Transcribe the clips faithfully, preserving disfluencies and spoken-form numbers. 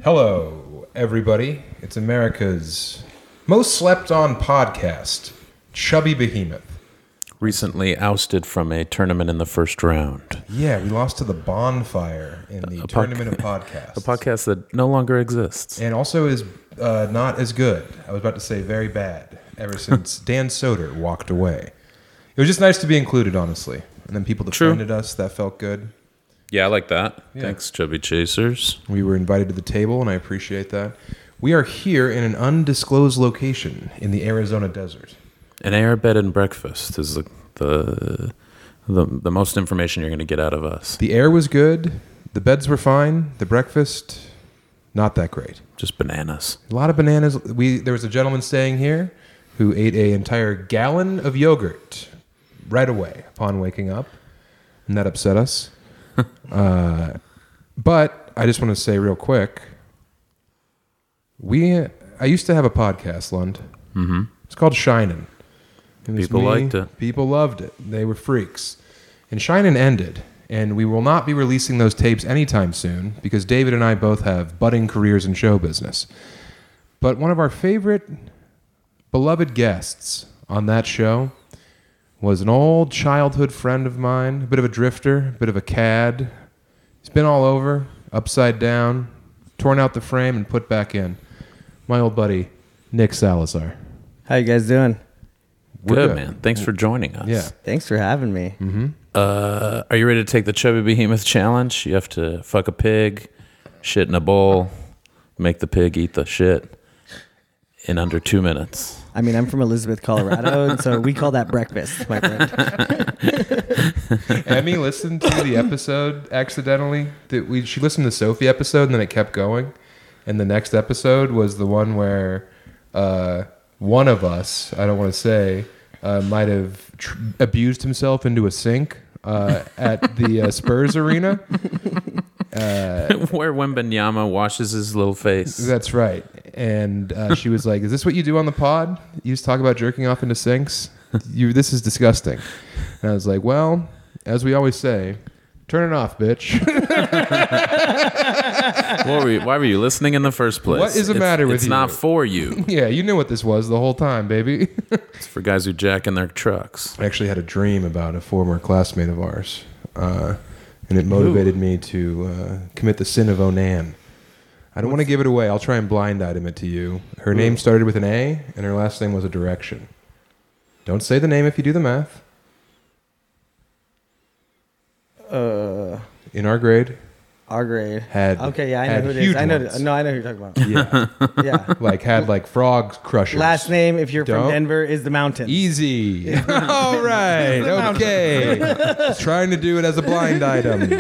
Hello, everybody. It's America's most slept on podcast, Chubby Behemoth. Recently ousted from a tournament in the first round. Yeah, we lost to the Bonfire in the a Tournament podca- of Podcasts. A podcast that no longer exists. And also is uh, not as good. I was about to say very bad, ever since Dan Soder walked away. It was just nice to be included, honestly. And then people defended True. us. That felt good. Yeah, I like that. Yeah. Thanks, Chubby Chasers. We were invited to the table, and I appreciate that. We are here in an undisclosed location in the Arizona desert. An air bed and breakfast is the the the, the most information you're going to get out of us. The air was good. The beds were fine. The breakfast, not that great. Just bananas. A lot of bananas. We there was a gentleman staying here who ate an entire gallon of yogurt right away upon waking up, and that upset us. uh, but I just want to say real quick, we I used to have a podcast, Lund. Mm-hmm. It's called Shinin'. People me. liked it. People loved it. They were freaks. And Shinin' ended, and we will not be releasing those tapes anytime soon because David and I both have budding careers in show business. But one of our favorite, beloved guests on that show was an old childhood friend of mine, a bit of a drifter, a bit of a cad. He's been all over, upside down, torn out the frame and put back in. My old buddy, Nick Salazar. How you guys doing? Good, good, man. Thanks for joining us. Yeah. Thanks for having me. Mm-hmm. Uh, are you ready to take the Chubby Behemoth challenge? You have to fuck a pig, shit in a bowl, make the pig eat the shit in under two minutes. I mean, I'm from Elizabeth, Colorado, and so we call that breakfast, my friend. Emmy listened to the episode accidentally. That we She listened to the Sophie episode, and then it kept going. And the next episode was the one where... Uh, one of us, I don't want to say, uh, might have tr- abused himself into a sink uh, at the uh, Spurs arena. Uh, Where Wembanyama washes his little face. That's right. And uh, she was like, is this what you do on the pod? You just talk about jerking off into sinks? You, this is disgusting. And I was like, well, as we always say, turn it off, bitch. What were you, why were you listening in the first place? What is the it's, matter with it's you? It's not for you. Yeah, you knew what this was the whole time, baby. It's for guys who jack in their trucks. I actually had a dream about a former classmate of ours, uh, and it motivated Ooh. me to uh, commit the sin of Onan. I don't want to give it away. I'll try and blind item it to you. Her Ooh. name started with an A, and her last name was a direction. Don't say the name if you do the math. Uh, in our grade, our grade had okay, yeah, I know who it is. I know, ones. no, I know who you're talking about. Yeah, yeah, like had like frog crushers. Last name, if you're Don't. from Denver, is the Mountain. Easy. All right. Okay. Just trying to do it as a blind item.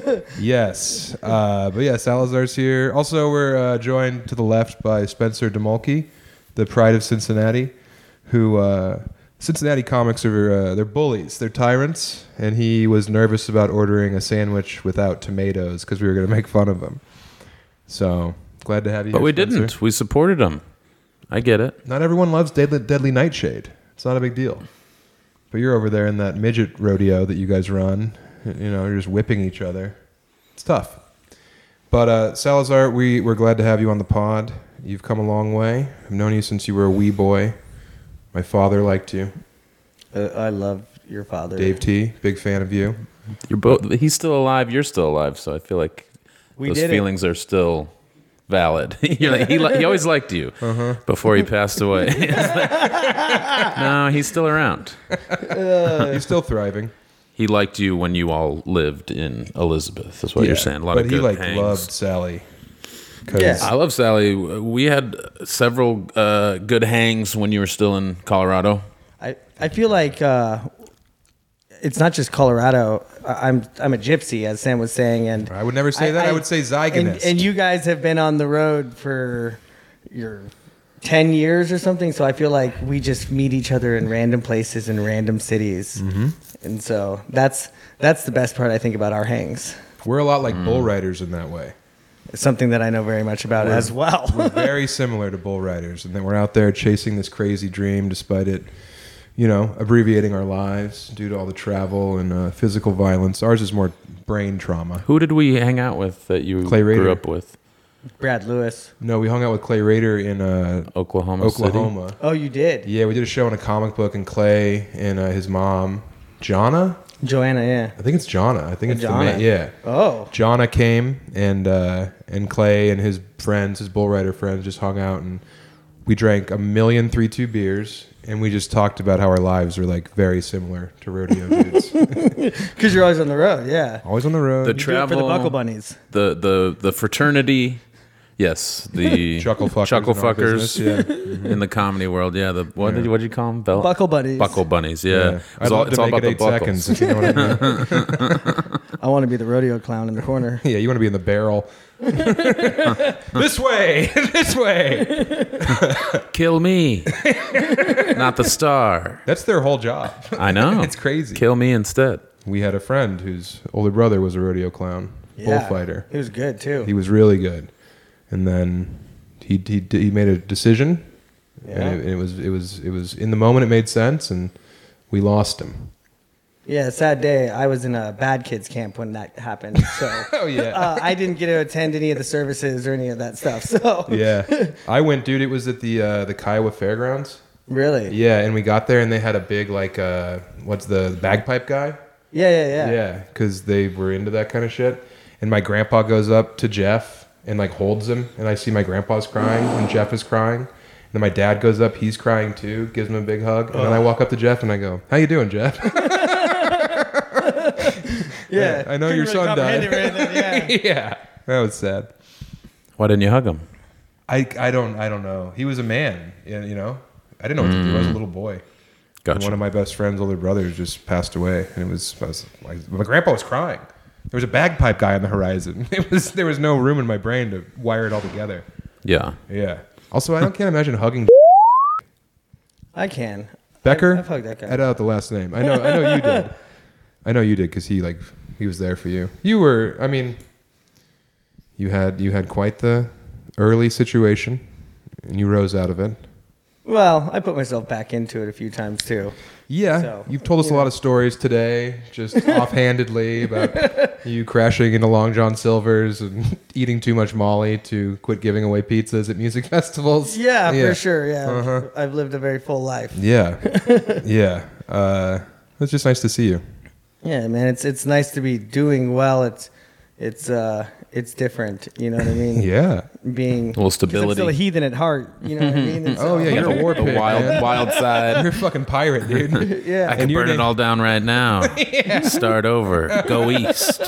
Yes. Uh, but yeah, Salazar's here. Also, we're uh, joined to the left by Spencer DeMulkey, the pride of Cincinnati, who. Uh, Cincinnati comics are uh, they're bullies, they're tyrants, and he was nervous about ordering a sandwich without tomatoes because we were going to make fun of him. So glad to have you. But here, we Spencer. didn't. We supported him. I get it. Not everyone loves Deadly, Deadly Nightshade. It's not a big deal. But you're over there in that midget rodeo that you guys run. You know, you're just whipping each other. It's tough. But uh, Salazar, we we're glad to have you on the pod. You've come a long way. I've known you since you were a wee boy. My father liked you. Uh, I love your father. Dave T, big fan of you. You're both. He's still alive. You're still alive. So I feel like we those did feelings it. are still valid. You're like, he li- he always liked you uh-huh. before he passed away. Like, no, he's still around. Uh, he's still thriving. He liked you when you all lived in Elizabeth. That's what yeah, you're saying. A lot but of good he like hangs. loved Sally. Yeah. I love Sally. We had several uh, good hangs when you were still in Colorado. I, I feel like uh, it's not just Colorado. I'm I'm a gypsy, as Sam was saying, and I would never say I, that. I, I would say zygonist. And, and you guys have been on the road for your ten years or something. So I feel like we just meet each other in random places in random cities, mm-hmm. and so that's that's the best part I think about our hangs. We're a lot like mm. bull riders in that way. It's something that I know very much about we're, as well. We're very similar to bull riders, and then we're out there chasing this crazy dream, despite it, you know, abbreviating our lives due to all the travel and uh, physical violence. Ours is more brain trauma. Who did we hang out with that you Clay Raider. grew up with? Brad Lewis. No, we hung out with Clay Rader in uh, Oklahoma, Oklahoma. City. Oh, you did? Yeah, we did a show on a comic book, and Clay and uh, his mom, Jonna. Joanna, yeah. I think it's Jonna. I think it's Jonna. the man. Yeah. Oh. Jonna came, and uh, and Clay and his friends, his bull rider friends, just hung out, and we drank a million three two beers, and we just talked about how our lives are like very similar to rodeo dudes. Because you're always on the road, yeah. Always on the road. The You do it for travel, the Buckle Bunnies. the the the fraternity. Yes, the Chuckle fuckers chuckle in our fuckers business, in the comedy world. Yeah, the what Yeah. did what did you call them? Bel- Buckle Bunnies. Buckle bunnies. Yeah, Yeah. It's I'd all, love it's to all make about it eight the buckles. seconds, if you know what I mean. I want to be the rodeo clown in the corner. Yeah, you want to be in the barrel. This way, this way. Kill me, not the star. That's their whole job. I know. It's crazy. Kill me instead. We had a friend whose older brother was a rodeo clown, Yeah. bullfighter. He was good, too. He was really good, and then he he he made a decision, Yeah. and it, it was it was it was in the moment it made sense, and we lost him. Yeah, sad day. I was in a bad kids camp when that happened. So Oh yeah. uh, I didn't get to attend any of the services or any of that stuff. So Yeah, I went, dude. It was at the uh, the Kiowa Fairgrounds. really, Yeah, and we got there, and they had a big like uh, what's the bagpipe guy? yeah, yeah, yeah. Yeah, because they were into that kind of shit. And my grandpa goes up to Jeff and like holds him, and I see my grandpa's crying, and Jeff is crying. And then my dad goes up, he's crying too, gives him a big hug, and then I walk up to Jeff and I go, "How you doing, Jeff?" Yeah, I know Couldn't your really son comprehend died. it right then, yeah. Yeah, that was sad. Why didn't you hug him? I, I don't I don't know. He was a man, you you know. I didn't know what to do. I was a little boy. And Gotcha. one of my best friend's older brothers just passed away, and it was, I was like, my grandpa was crying. There was a bagpipe guy on the horizon. It was there was no room in my brain to wire it all together. Yeah. Yeah. Also, I don't can't imagine hugging I can. Becker. I've hugged that guy. Edit out the last name. I know. I know you did. I know you did because he like he was there for you. You were. I mean, you had you had quite the early situation, and you rose out of it. Well, I put myself back into it a few times too. Yeah, So, you've told us you a lot know. of stories today, just offhandedly about you crashing into Long John Silver's and eating too much Molly to quit giving away pizzas at music festivals. Yeah, for sure. Yeah, Uh-huh. I've lived a very full life. Yeah, yeah. Uh, it's just nice to see you. Yeah, man, it's it's nice to be doing well. It's it's uh it's different. You know what I mean? Yeah. Being A little 'cause I'm stability. still a heathen at heart. You know what I mean? And Oh, yeah, you're a war The pig, wild, man. wild side. You're a fucking pirate, dude. yeah. I can And your burn it name- all down right now. Start over. Go east.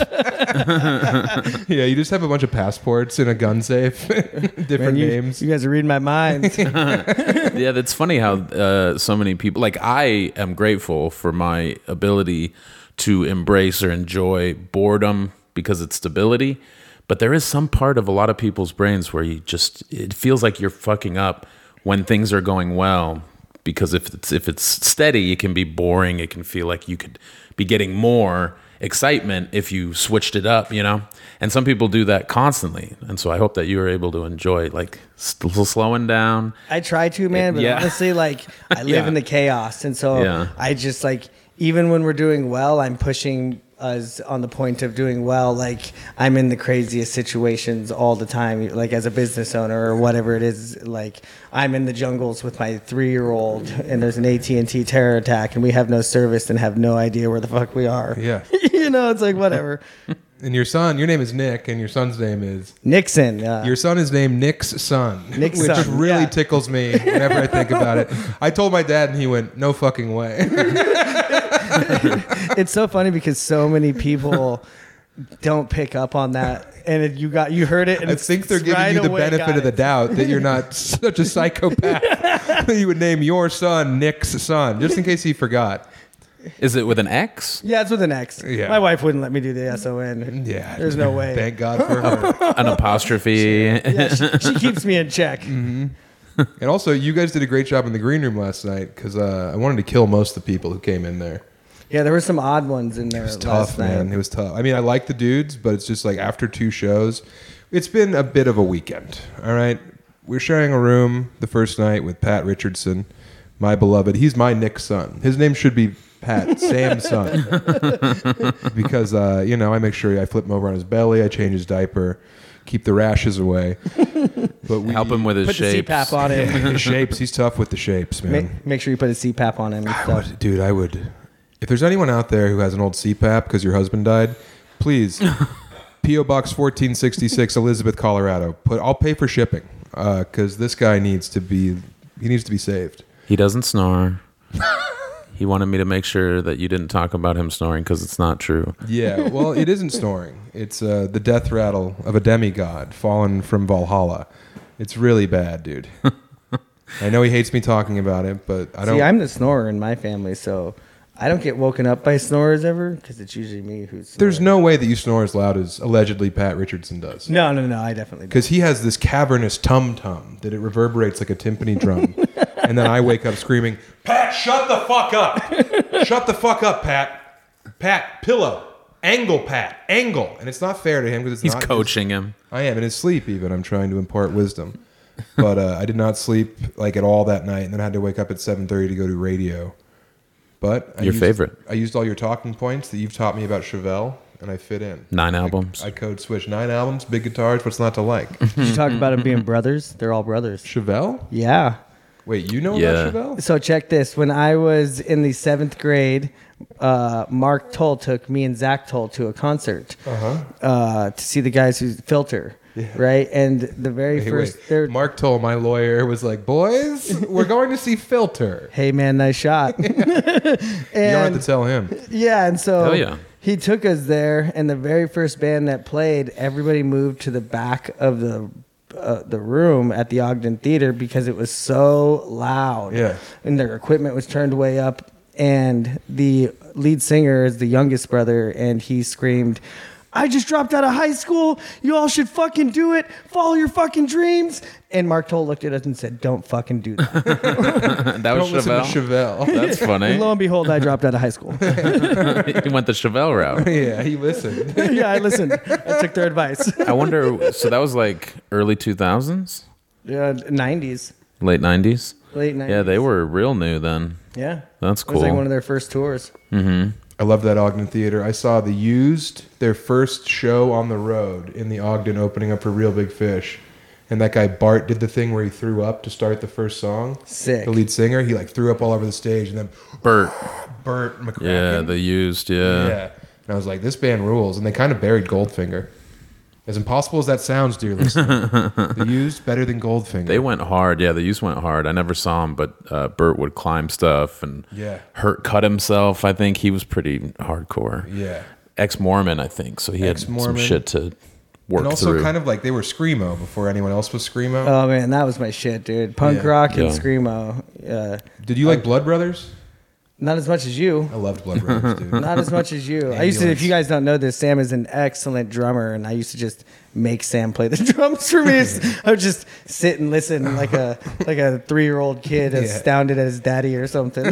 Yeah, you just have a bunch of passports in a gun safe, different Man, you, names. you guys are reading my mind. Yeah, that's funny how uh, so many people. Like, I am grateful for my ability to embrace or enjoy boredom because it's stability. But there is some part of a lot of people's brains where you just, it feels like you're fucking up when things are going well. Because if it's if it's steady, it can be boring. It can feel like you could be getting more excitement if you switched it up, you know. And some people do that constantly. And so I hope that you were able to enjoy like st- slowing down. I try to, man, but Yeah. honestly, like I live Yeah. in the chaos, and so Yeah. I just like even when we're doing well, I'm pushing us on the point of doing well. Like I'm in the craziest situations all the time, like as a business owner or whatever it is. Like I'm in the jungles with my three-year-old, and there's an A T and T terror attack, and we have no service and have no idea where the fuck we are. Yeah. You know, it's like whatever. And your son, your name is Nick, and your son's name is. Nixon. Uh, Your son is named Nick's son, Nick's which son, really yeah. tickles me whenever I think about it. I told my dad, and he went, "No fucking way." It's so funny because so many people don't pick up on that, and it, you got you heard it. And I it's think they're giving right you the away benefit got of the it. doubt that you're not such a psychopath that you would name your son Nick's son, just in case he forgot. Is it with an X? Yeah, it's with an X. Yeah. My wife wouldn't let me do the S O N. Yeah, There's no way. Thank God for her. An apostrophe? Yeah, she, she keeps me in check. Mm-hmm. And also, you guys did a great job in the green room last night because uh, I wanted to kill most of the people who came in there. Yeah, there were some odd ones in there. It was last tough, man. night. It was tough. I mean, I like the dudes, but it's just like after two shows, it's been a bit of a weekend. All right, we're sharing a room the first night with Pat Richardson, my beloved. He's my Nick's son. His name should be Pat, Sam's son, because uh, you know I make sure I flip him over on his belly, I change his diaper, keep the rashes away. But we Help him with his Put the shapes. C PAP on him. his shapes. He's tough with the shapes, man. Make, make sure you put a C PAP on him and I stuff. would, dude, I would. If there's anyone out there who has an old C PAP because your husband died, please, P O Box fourteen sixty-six, Elizabeth, Colorado. Put. I'll pay for shipping because uh, this guy needs to be. He needs to be saved. He doesn't snore. He wanted me to make sure that you didn't talk about him snoring because it's not true. Yeah, well, it isn't snoring. It's uh, the death rattle of a demigod fallen from Valhalla. It's really bad, dude. I know he hates me talking about it, but I don't. See, I'm the snorer in my family, so I don't get woken up by snorers ever because it's usually me who's snoring. There's no way that you snore as loud as allegedly Pat Richardson does. No, no, no, I definitely do. Because he has this cavernous tum-tum that it reverberates like a timpani drum. And then I wake up screaming, Pat, shut the fuck up. Shut the fuck up, Pat. Pat, pillow. Angle, Pat. Angle. And it's not fair to him because it's He's not. coaching him. I am. In his sleep even, I'm trying to impart wisdom. But uh, I did not sleep like at all that night. And then I had to wake up at seven thirty to go to radio. But I Your used, favorite. I used all your talking points that you've taught me about Chevelle, and I fit in. Nine I- albums. I, code switch nine albums, big guitars. What's not to like? Did you talk about them being brothers? They're all brothers. Chevelle? Yeah. Wait, you know Yeah. about Chevelle? So check this. When I was in the seventh grade, uh, Mark Toll took me and Zach Toll to a concert Uh-huh. uh, to see the guys who filter, right? And the very Hey, first, wait. they're, Mark told my lawyer was like, boys, we're going to see Filter. hey man, nice shot. You don't have to tell him. Yeah, and so Hell yeah. he took us there, and the very first band that played, everybody moved to the back of the uh, the room at the Ogden Theater because it was so loud. Yeah. And their equipment was turned way up, and the lead singer is the youngest brother, and he screamed, I just dropped out of high school. You all should fucking do it. Follow your fucking dreams. And Mark Toll looked at us and said, don't fucking do that. That was Don't listen to Chevelle. Chevelle. That's funny. And lo and behold, I dropped out of high school. He went the Chevelle route. Yeah, he listened. Yeah, I listened. I took their advice. I wonder. So that was like early two thousands, Yeah, nineties. late nineties. Late nineties. Yeah, they were real new then. Yeah. That's It was like cool. one of their first tours. I love that Ogden Theater. I saw the Used, their first show on the road in the Ogden, opening up for Real Big Fish. And that guy Bart did the thing where he threw up to start the first song. Sick. The lead singer, he like threw up all over the stage, and then Bert. Burt McCracken. Yeah, the used. Yeah. Yeah. And I was like, this band rules. And they kind of buried Goldfinger. As impossible as that sounds, dear listener, the Used better than Goldfinger. They went hard. Yeah, the used went hard. I never saw him, but uh, Bert would climb stuff and Yeah. hurt, cut himself. I think he was pretty hardcore. Yeah. Ex-Mormon, I think. So he had some Ex-Mormon. shit to work And also through. kind of like they were Screamo before anyone else was Screamo. Oh, man, that was my shit, dude. Punk Yeah. rock and Yeah. Screamo. Uh, Did you like Blood Brothers? not as much as you. I loved Blood Brothers, dude. Not as much as you. I used to, if Ambulance. you guys don't know this, Sam is an excellent drummer, and I used to just make Sam play the drums for me. I would just sit and listen like a like a three year old kid, Yeah. astounded at his daddy or something.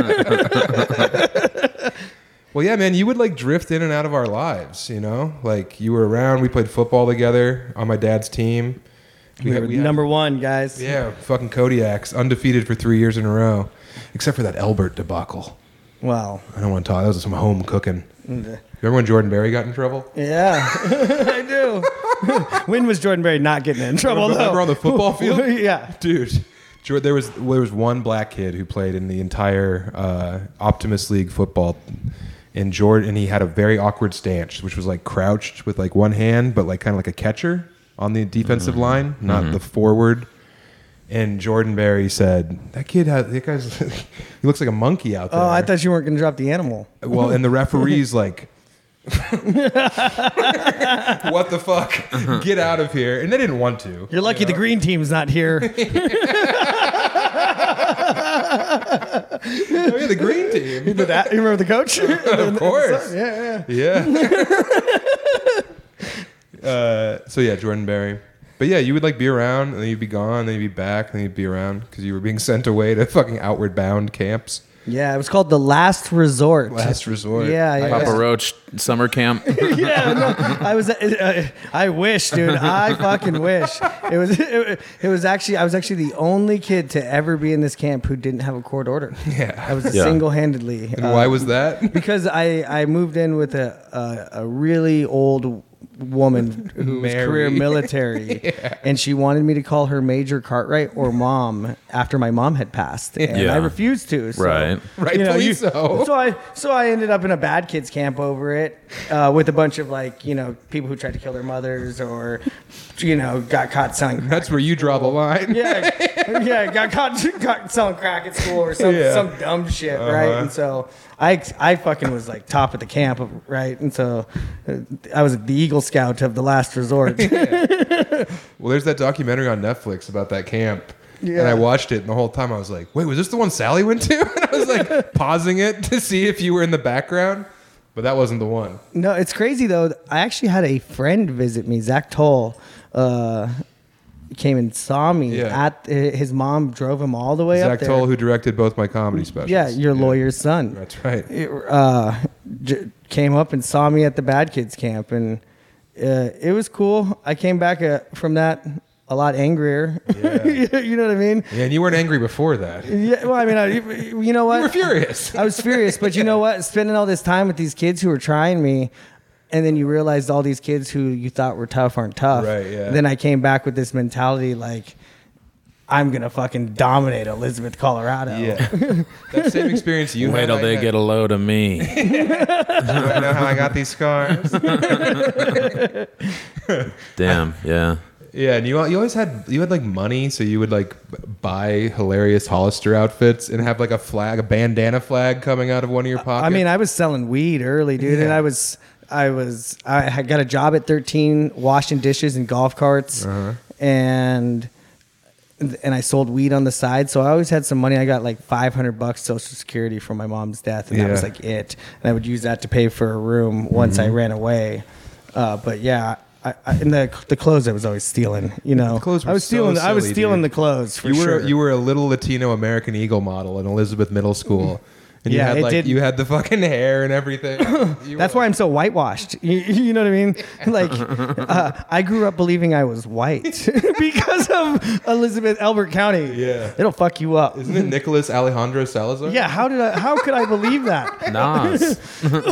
Well, yeah, man, you would like drift in and out of our lives, you know? Like you were around, we played football together on my dad's team. we had- were had- number one, guys. Yeah, fucking Kodiaks, undefeated for three years in a row, except for that Elbert debacle. Wow. I don't want to talk. That was some home cooking. Mm. Remember when Jordan Berry got in trouble? Yeah, I do. When was Jordan Berry not getting in trouble? Remember though? on the football field? Yeah. Dude, Jor- there was there was one black kid who played in the entire uh, Optimus League football, and Jordan, and he had a very awkward stance, which was like crouched with like one hand, but like kind of like a catcher on the defensive Mm-hmm. line, not the forward. And Jordan Berry said, "That kid has that guy's he looks like a monkey out there." Oh, I thought you weren't going to drop the animal. Well, and the referee's like, "What the fuck? Get out of here!" And they didn't want to. You're lucky the green team's not here. Oh yeah, the green team. You remember the coach? Of course. Yeah, yeah. Yeah. uh, so yeah, Jordan Berry. But yeah, you would like be around, and then you'd be gone, then you'd be back, then you'd be around because you were being sent away to fucking Outward Bound camps. Yeah, it was called The Last Resort. Last resort. Yeah, yeah. Papa Roach summer camp. Yeah, no, I was. Uh, I wish, dude. I fucking wish. It was. It, it was actually. I was actually the only kid to ever be in this camp who didn't have a court order. Yeah. I was Yeah. single-handedly. And uh, why was that? Because I I moved in with a a, a really old woman who was Mary. career military, Yeah. and she wanted me to call her Major Cartwright or Mom after my mom had passed, and Yeah. I refused to. So, Right. Rightfully so. So I so I ended up in a bad kids camp over it, uh, with a bunch of like you know people who tried to kill their mothers or you know got caught selling. That's where you draw the line. Yeah, yeah, got caught got selling crack at school or some Yeah. some dumb shit, right? Uh-huh. And so I I fucking was like top of the camp, right? And so uh, I was the Eagle Scout of the last resort. Well, there's that documentary on Netflix about that camp. Yeah. And I watched it, and the whole time I was like, wait, was this the one Sally went to? And I was like pausing it to see if you were in the background. But that wasn't the one. No, it's crazy though. I actually had a friend visit me, Zach Toll. Uh, came and saw me Yeah. at his mom drove him all the way Zach up there. Toll, who directed both my comedy specials. Yeah, your lawyer's son. That's right. It, uh, j- came up and saw me at the Bad Kids camp, and uh, it was cool. I came back uh, from that a lot angrier. Yeah. You know what I mean? Yeah, and you weren't angry before that. You Yeah. Well, I mean, I, you know what? were furious. I was furious, but you know what? Spending all this time with these kids who were trying me, and then you realized all these kids who you thought were tough aren't tough. Right, yeah. Then I came back with this mentality like, I'm gonna fucking dominate Elizabeth, Colorado. Yeah. That same experience you Wait had. till I they had. get a load of me. You know how I got these scars? Damn. Yeah. Yeah, and you you always had you had like money, so you would like b- buy hilarious Hollister outfits and have like a flag, a bandana flag coming out of one of your pockets. I mean, I was selling weed early, dude, and Yeah. I was, I was, I had got a job at thirteen, washing dishes and golf carts, Uh-huh. and and I sold weed on the side. So I always had some money. I got like five hundred bucks Social Security from my mom's death, and that was Yeah. like it. And I would use that to pay for a room once Mm-hmm. I ran away. Uh, but yeah. I, I, and the the clothes I was always stealing, you know. The clothes were I was so stealing. I was silly, stealing dude. the clothes for you were sure. you were a little Latino American Eagle model in Elizabeth Middle School, and you Yeah, had it like did- you had the fucking hair and everything. You That's were- why I'm so whitewashed. You, you know what I mean? Like, uh, I grew up believing I was white because of Elizabeth Elbert County. Yeah. It'll fuck you up. Isn't it Nicholas Alejandro Salazar? Yeah. How did I? How could I believe that? Nas.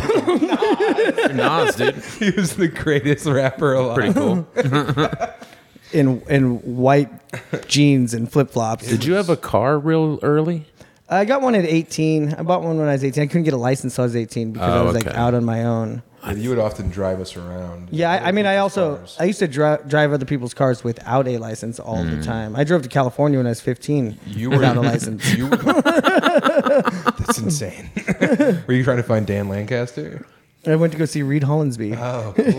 Nas, dude. He was the greatest rapper alive. Pretty cool. In in white jeans and flip flops. Did you have a car real early? I got one at eighteen. I bought one when I was eighteen. I couldn't get a license until I was eighteen because I Oh, was like okay. out on my own. And you would often drive us around. Yeah, I, I mean, I People's also cars. I used to dri- drive other people's cars without a license all the time. I drove to California when I was fifteen You were without a license. You, that's insane. Were you trying to find Dan Lancaster? I went to go see Reed Hollinsby. Oh, cool.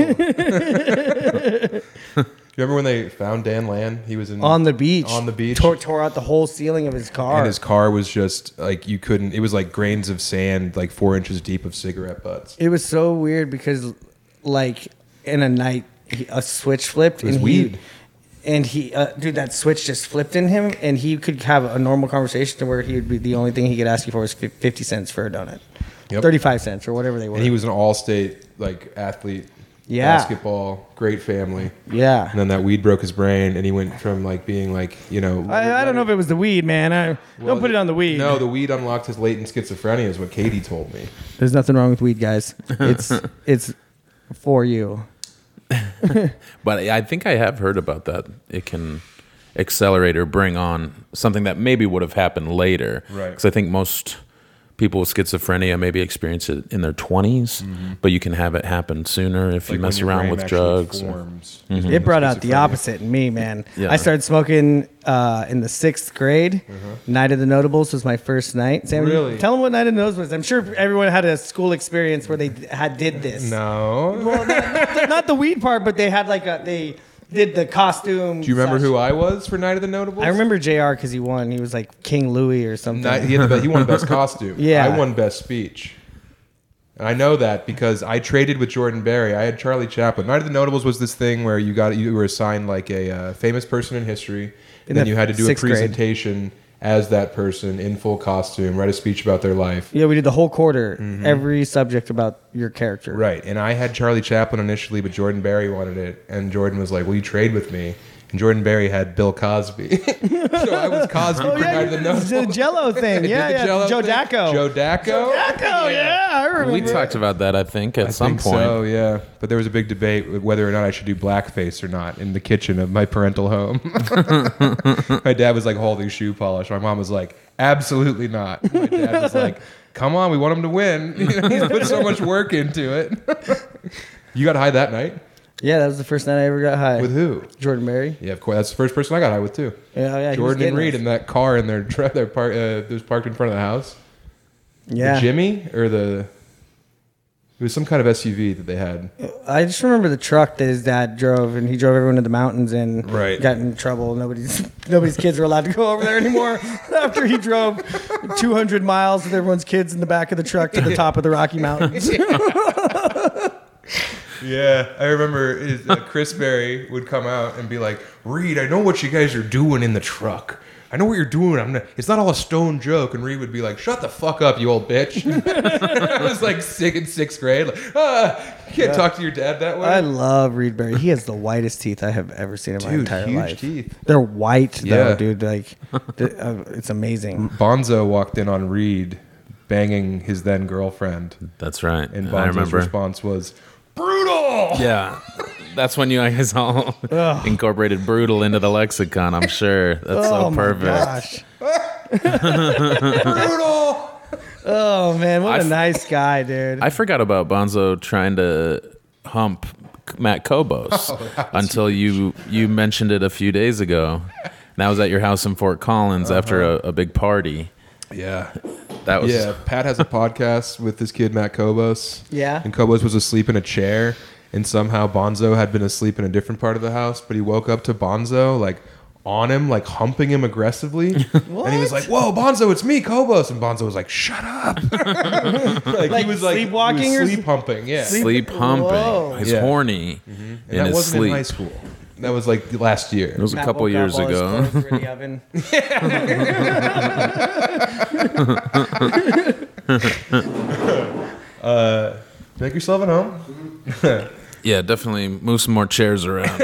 You remember when they found Dan Land? He was in On the beach. On the beach. Tore, tore out the whole ceiling of his car. And his car was just like you couldn't. It was like grains of sand, like four inches deep of cigarette butts. It was so weird because, like, in a night, he, a switch flipped. It was and weed. He, and he, uh, dude, that switch just flipped in him, and he could have a normal conversation to where he would be the only thing he could ask you for was fif- fifty cents for a donut, Yep. thirty-five cents or whatever they were. And he was an all-state like athlete. Yeah. Basketball, great family. yeah. And then that weed broke his brain, and he went from like being like you know. I, I don't know if it was the weed, man. I, Well, don't put it on the weed. No, the weed unlocked his latent schizophrenia, is what Katie told me. There's nothing wrong with weed, guys. It's it's for you. But I think I have heard about that. It can accelerate or bring on something that maybe would have happened later. Right. Because I think most people with schizophrenia maybe experience it in their twenties, but you can have it happen sooner if you Like, mess when your around brain with actually drugs. or- forms. It brought out the Schizophrenia. opposite in me, man. Yeah. I started smoking uh, in the sixth grade. Night of the Notables was my first night. Sam, Really? tell them what Night of the Notables was. I'm sure everyone had a school experience where they had did this. No. Well, not, not- not the weed part, but they had like a they did the costume. Do you remember slash- who I was for Night of the Notables? I remember J R because he won. He was like King Louis or something. Night, he, had the, be- he won best costume. Yeah. I won best speech. And I know that because I traded with Jordan Berry. I had Charlie Chaplin. Night of the Notables was this thing where you got you were assigned like a uh, famous person in history, In and then the you had to do a sixth grade. presentation as that person in full costume, write a speech about their life. Yeah, we did the whole quarter, every subject about your character. Right. And I had Charlie Chaplin initially, but Jordan Berry wanted it. And Jordan was like, will you trade with me? and Jordan Berry had Bill Cosby. So I was Cosby Oh, for yeah, Night of the Notable. the Jello thing. I Yeah, did the yeah. Jell-O Joe thing. Dacko. Joe Dacko. Dacko, yeah, I remember. We talked about that, I think, at I some think point. so, yeah. But there was a big debate with whether or not I should do blackface or not in the kitchen of my parental home. My dad was like holding shoe polish. My mom was like, absolutely not. My dad was like, come on, we want him to win. He's put so much work into it. You got high that night? Yeah, that was the first night I ever got high. With who? Jordan Berry. Yeah, of course. That's the first person I got high with too. Yeah, yeah. he was Jordan and getting Reed us. in that car in their tra- their park uh, that was parked in front of the house. Yeah. The Jimmy or the it was some kind of S U V that they had. I just remember the truck that his dad drove, and he drove everyone to the mountains and Right. got in trouble. Nobody's nobody's kids were allowed to go over there anymore after he drove two hundred miles with everyone's kids in the back of the truck to the top of the Rocky Mountains. Yeah, I remember his, uh, Chris Berry would come out and be like, "Reed, I know what you guys are doing in the truck. I know what you're doing. I'm not, it's not all a stone joke." And Reed would be like, "Shut the fuck up, you old bitch." I was like sick in sixth grade. Like, ah, you can't talk to your dad that way. I love Reed Berry. He has the whitest teeth I have ever seen in my Dude, entire huge life. teeth. They're white Yeah. though, dude. Like, th- uh, it's amazing. Bonzo walked in on Reed banging his then girlfriend, That's right. and I Bonzo's remember. response was, "Brutal." Yeah. That's when you guys all incorporated brutal into the lexicon, I'm sure. That's Oh so my perfect. gosh. Brutal. Oh man, what I a f- nice guy, dude. I forgot about Bonzo trying to hump Matt Kobos until you you mentioned it a few days ago. And that was at your house in Fort Collins after a, a big party. Yeah. That was Yeah, Pat has a podcast with this kid, Matt Kobos. Yeah. And Kobos was asleep in a chair, and somehow Bonzo had been asleep in a different part of the house, but he woke up to Bonzo, like, on him, like, humping him aggressively. And he was like, "Whoa, Bonzo, it's me, Kobos." And Bonzo was like, "Shut up." like, Like he was like, sleepwalking he or was s- sleep humping, yeah. sleep humping. Whoa. He's Yeah. horny And in that his wasn't sleep. in high school. That was like last year. It was a Matt couple woke up, years all his ago. clothes were in the oven. Uh, make yourself at home. Yeah, definitely move some more chairs around.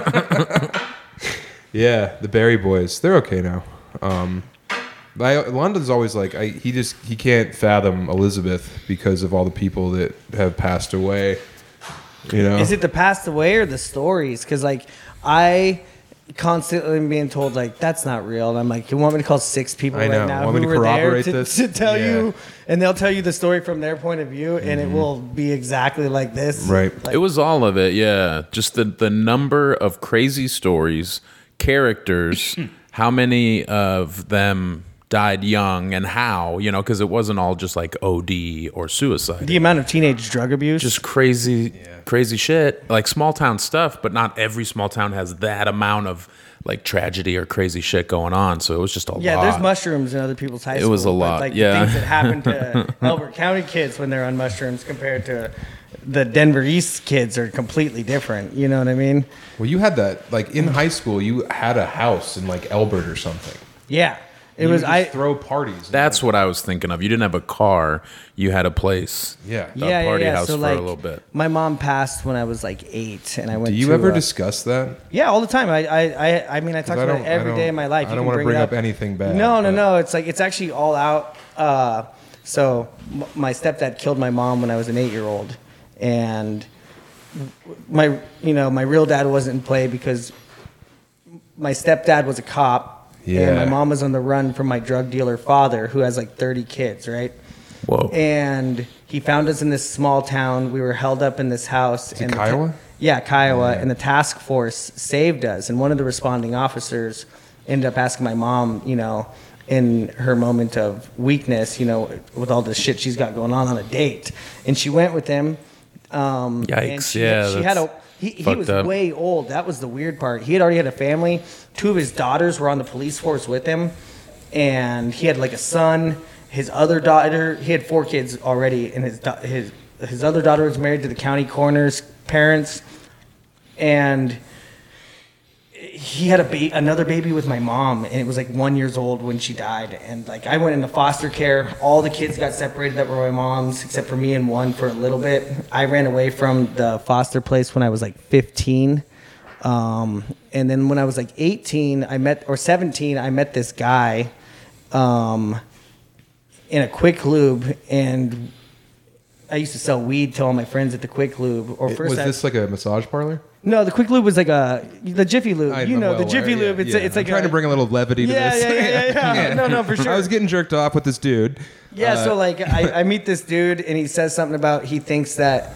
Yeah, the Berry Boys. They're okay now. Um, I, London's always like I, he just he can't fathom Elizabeth because of all the people that have passed away. You know, Is it the passed away or the stories? Because like I constantly am being told like that's not real, and I'm like, you want me to call six people I know. right now Want me who to were there corroborate to, this? to tell Yeah. you, and they'll tell you the story from their point of view, and Mm-hmm. it will be exactly like this. Right. Like, It was all of it, yeah. Just the, the number of crazy stories, characters, how many of them died young and how, you know, because it wasn't all just like O D or suicide. the amount of teenage drug abuse. Just crazy, crazy shit. Like small town stuff, but not every small town has that amount of like tragedy or crazy shit going on. So it was just a yeah, lot. there's mushrooms in other people's high It school. was a but, lot, like yeah. the things that happen to Elbert County kids when they're on mushrooms compared to the Denver East kids are completely different. You know what I mean? well, you had that like in high school. You had a house in like Elbert or something. Yeah, it You was. would I just throw parties. That's what I was thinking of. You didn't have a car, you had a place. Yeah. The party house so for like, a little bit. My mom passed when I was like eight, and I went. Do you to, ever uh, discuss that? Yeah, all the time. I, I, I, I mean, I talk I about don't- it every I day don't- of my life. I You don't can wanna bring, bring it up anything bad, No, no, but- no. It's like it's actually all out. Uh, so m- my stepdad killed my mom when I was an eight-year-old, and my, you know, my real dad wasn't in play because my stepdad was a cop. Yeah. And my mom was on the run from my drug dealer father, who has like thirty kids, right? Whoa. And he found us in this small town. We were held up in this house. it and the Kiowa? yeah, Kiowa. Yeah. And the task force saved us. And one of the responding officers ended up asking my mom, you know, in her moment of weakness, you know, with all the shit she's got going on on a date. And she went with him. Um, and Yikes, she, yeah, She had a. that's He, he fucked was up. way old. That was the weird part. He had already had a family. Two of his daughters were on the police force with him, and he had like a son. His other daughter, he had four kids already, and his da- his his other daughter was married to the county coroner's parents, and he had a ba- another baby with my mom, and it was like one years old when she died. And like I went into foster care. All the kids got separated that were my mom's, except for me and one for a little bit. I ran away from the foster place when I was like fifteen, Um, and then when I was like eighteen, I met, or seventeen, I met this guy um, in a Quick Lube, and I used to sell weed to all my friends at the Quick Lube. Or first was I, this like a massage parlor? No, the Quick Lube was like a the Jiffy Lube. I- you I'm know, well the Jiffy aware, Lube. yeah, It's yeah. it's like I'm trying a, to bring a little levity to yeah, this. yeah, yeah, yeah, yeah. No, no, for sure. I was getting jerked off with this dude. Yeah, Uh, so like I, I meet this dude and he says something about he thinks that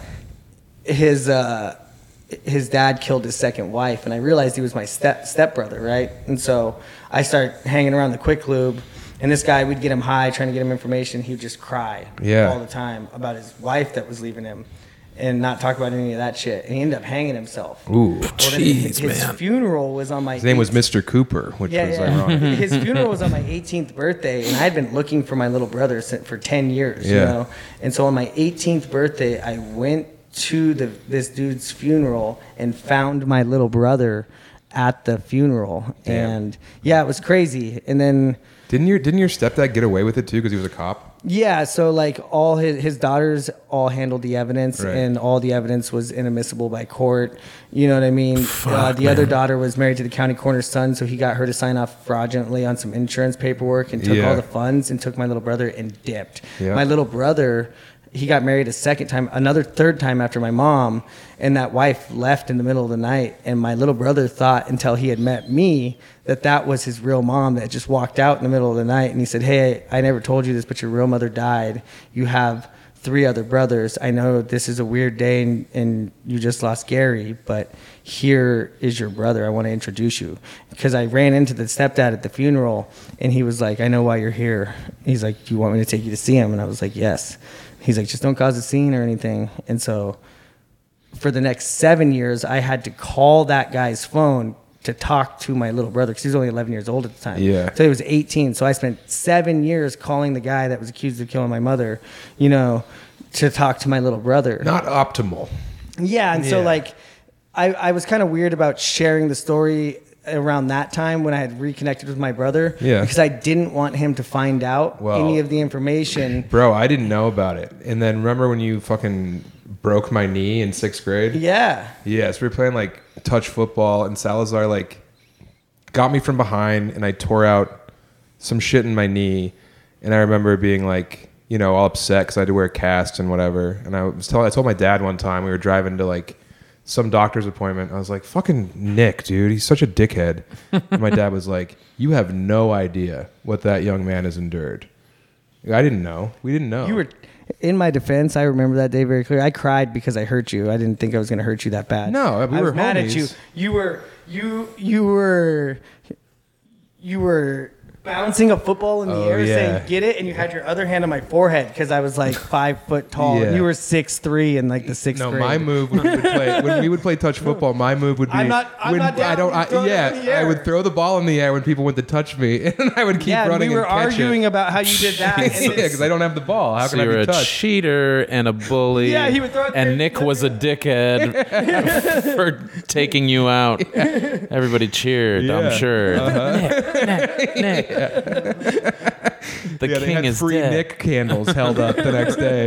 his uh, his dad killed his second wife, and I realized he was my step stepbrother, right? And so I start hanging around the Quick Lube, and this guy, we'd get him high, trying to get him information. He'd just cry Yeah. all the time about his wife that was leaving him, and not talk about any of that shit. And he ended up hanging himself. Ooh. Well, then Jeez, his man. funeral was on my. His name was Mister Cooper, which Yeah, was yeah. ironic. His funeral was on my eighteenth birthday, and I had been looking for my little brother since, for ten years. You Yeah. know, and so on my eighteenth birthday, I went to the this dude's funeral and found my little brother at the funeral, Damn. and yeah, it was crazy. And then Didn't your didn't your stepdad get away with it too because he was a cop? yeah, so like all his his daughters all handled the evidence, Right. and all the evidence was inadmissible by court. You know what I mean? uh, the man. other daughter was married to the county coroner's son, so he got her to sign off fraudulently on some insurance paperwork and took Yeah. all the funds and took my little brother and dipped. Yeah. My little brother, he got married a second time, another third time after my mom, and that wife left in the middle of the night. And my little brother thought until he had met me that that was his real mom that just walked out in the middle of the night. And he said, "Hey, I never told you this, but your real mother died. You have three other brothers. I know this is a weird day and, and you just lost Gary, but here is your brother. I want to introduce you." Because I ran into the stepdad at the funeral, and he was like, "I know why you're here." He's like, "Do you want me to take you to see him?" And I was like, "Yes." He's like, "Just don't cause a scene or anything." And so for the next seven years, I had to call that guy's phone to talk to my little brother, because he was only eleven years old at the time. Yeah. So he was eighteen. So I spent seven years calling the guy that was accused of killing my mother, you know, to talk to my little brother. Not optimal. Yeah, and so Yeah. like, I, I was kind of weird about sharing the story around that time when I had reconnected with my brother. Yeah. Because I didn't want him to find out Well- any of the information. Bro, I didn't know about it. And then remember when you fucking broke my knee in sixth grade? Yeah. Yes, we were playing like touch football, and Salazar like got me from behind, and I tore out some shit in my knee. And I remember being like, you know, all upset because I had to wear a cast and whatever. And I was telling, I told my dad one time we were driving to like some doctor's appointment. I was like, "Fucking Nick, dude, he's such a dickhead." And my dad was like, "You have no idea what that young man has endured." I didn't know. We didn't know. You were, in my defense, I remember that day very clearly. I cried because I hurt you. I didn't think I was going to hurt you that bad. No, we I were was mad at homies. you. You were, you, you were, you were bouncing a football in the Oh, air yeah. saying, "Get it," and you had your other hand on my forehead because I was like five foot tall. Yeah. And you were six three in like the sixth No, grade. my move when we would play when we would play touch football. My move would be I'm not- I'm when not down. I don't. I, Throw it yeah, up in the I air. would throw the ball in the air when people went to touch me, and I would keep yeah, and running. we were and catch arguing it. about how you did that. and yeah, it's- because I don't have the ball. How So can I you're be a touched? cheater and a bully. Yeah, he would throw it And there. Nick was a dickhead for taking you out. Everybody cheered, Yeah. I'm sure. Uh-huh. Nick, Nick, Nick. The yeah, they king had is free dead. Nick candles held up the next day.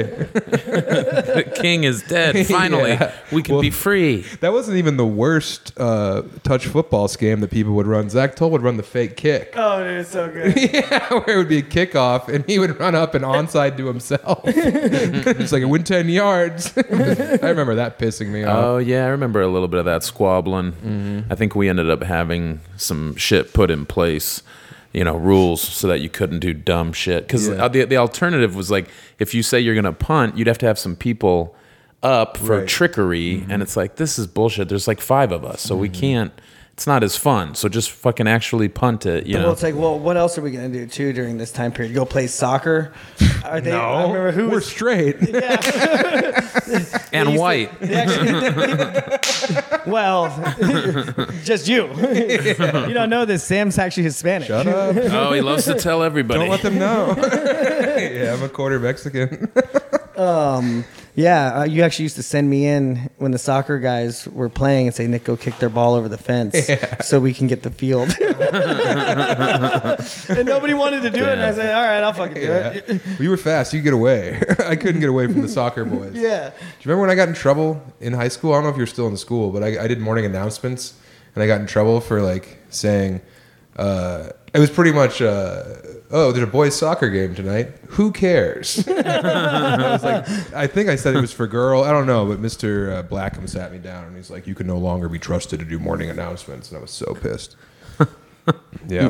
The king is dead. Finally, Yeah. we can Well, be free. That wasn't even the worst uh, touch football scam that people would run. Zach Toll would run the fake kick. Oh, dude, it's so good. Yeah, where it would be a kickoff, and he would run up and onside to himself. It's like, "I win ten yards." I remember that pissing me off. Oh yeah, I remember a little bit of that squabbling. Mm-hmm. I think we ended up having some shit put in place, you know, rules so that you couldn't do dumb shit. Because Yeah. the the alternative was like, if you say you're gonna punt, you'd have to have some people up for Right. trickery, and it's like, this is bullshit. There's like five of us, so we can't. It's not as fun. So just fucking actually punt it. You Well, know. it's like, well, what else are we gonna do too during this time period? Go play soccer? Are they, no, I remember who we're was straight. and used to- white. they actually- well, just you. You don't know this. Sam's actually Hispanic. Shut up. Oh, he loves to tell everybody. Don't let them know. Yeah, I'm a quarter Mexican. Um, yeah, uh, you actually used to send me in when the soccer guys were playing and say, "Nick, go kick their ball over the fence so we can get the field." And nobody wanted to do it, and I said, "All right, I'll fucking do Yeah. it." We were fast. You could get away. I couldn't get away from the soccer boys. Yeah. Do you remember when I got in trouble in high school? I don't know if you're still in school, but I, I did morning announcements. and I got in trouble for like saying uh, it was pretty much. Uh, Oh, there's a boys' soccer game tonight. Who cares? I was like, I think I said it was for girl. I don't know, but Mister Uh, Blackham sat me down and he's like, "You can no longer be trusted to do morning announcements," and I was so pissed. Yeah.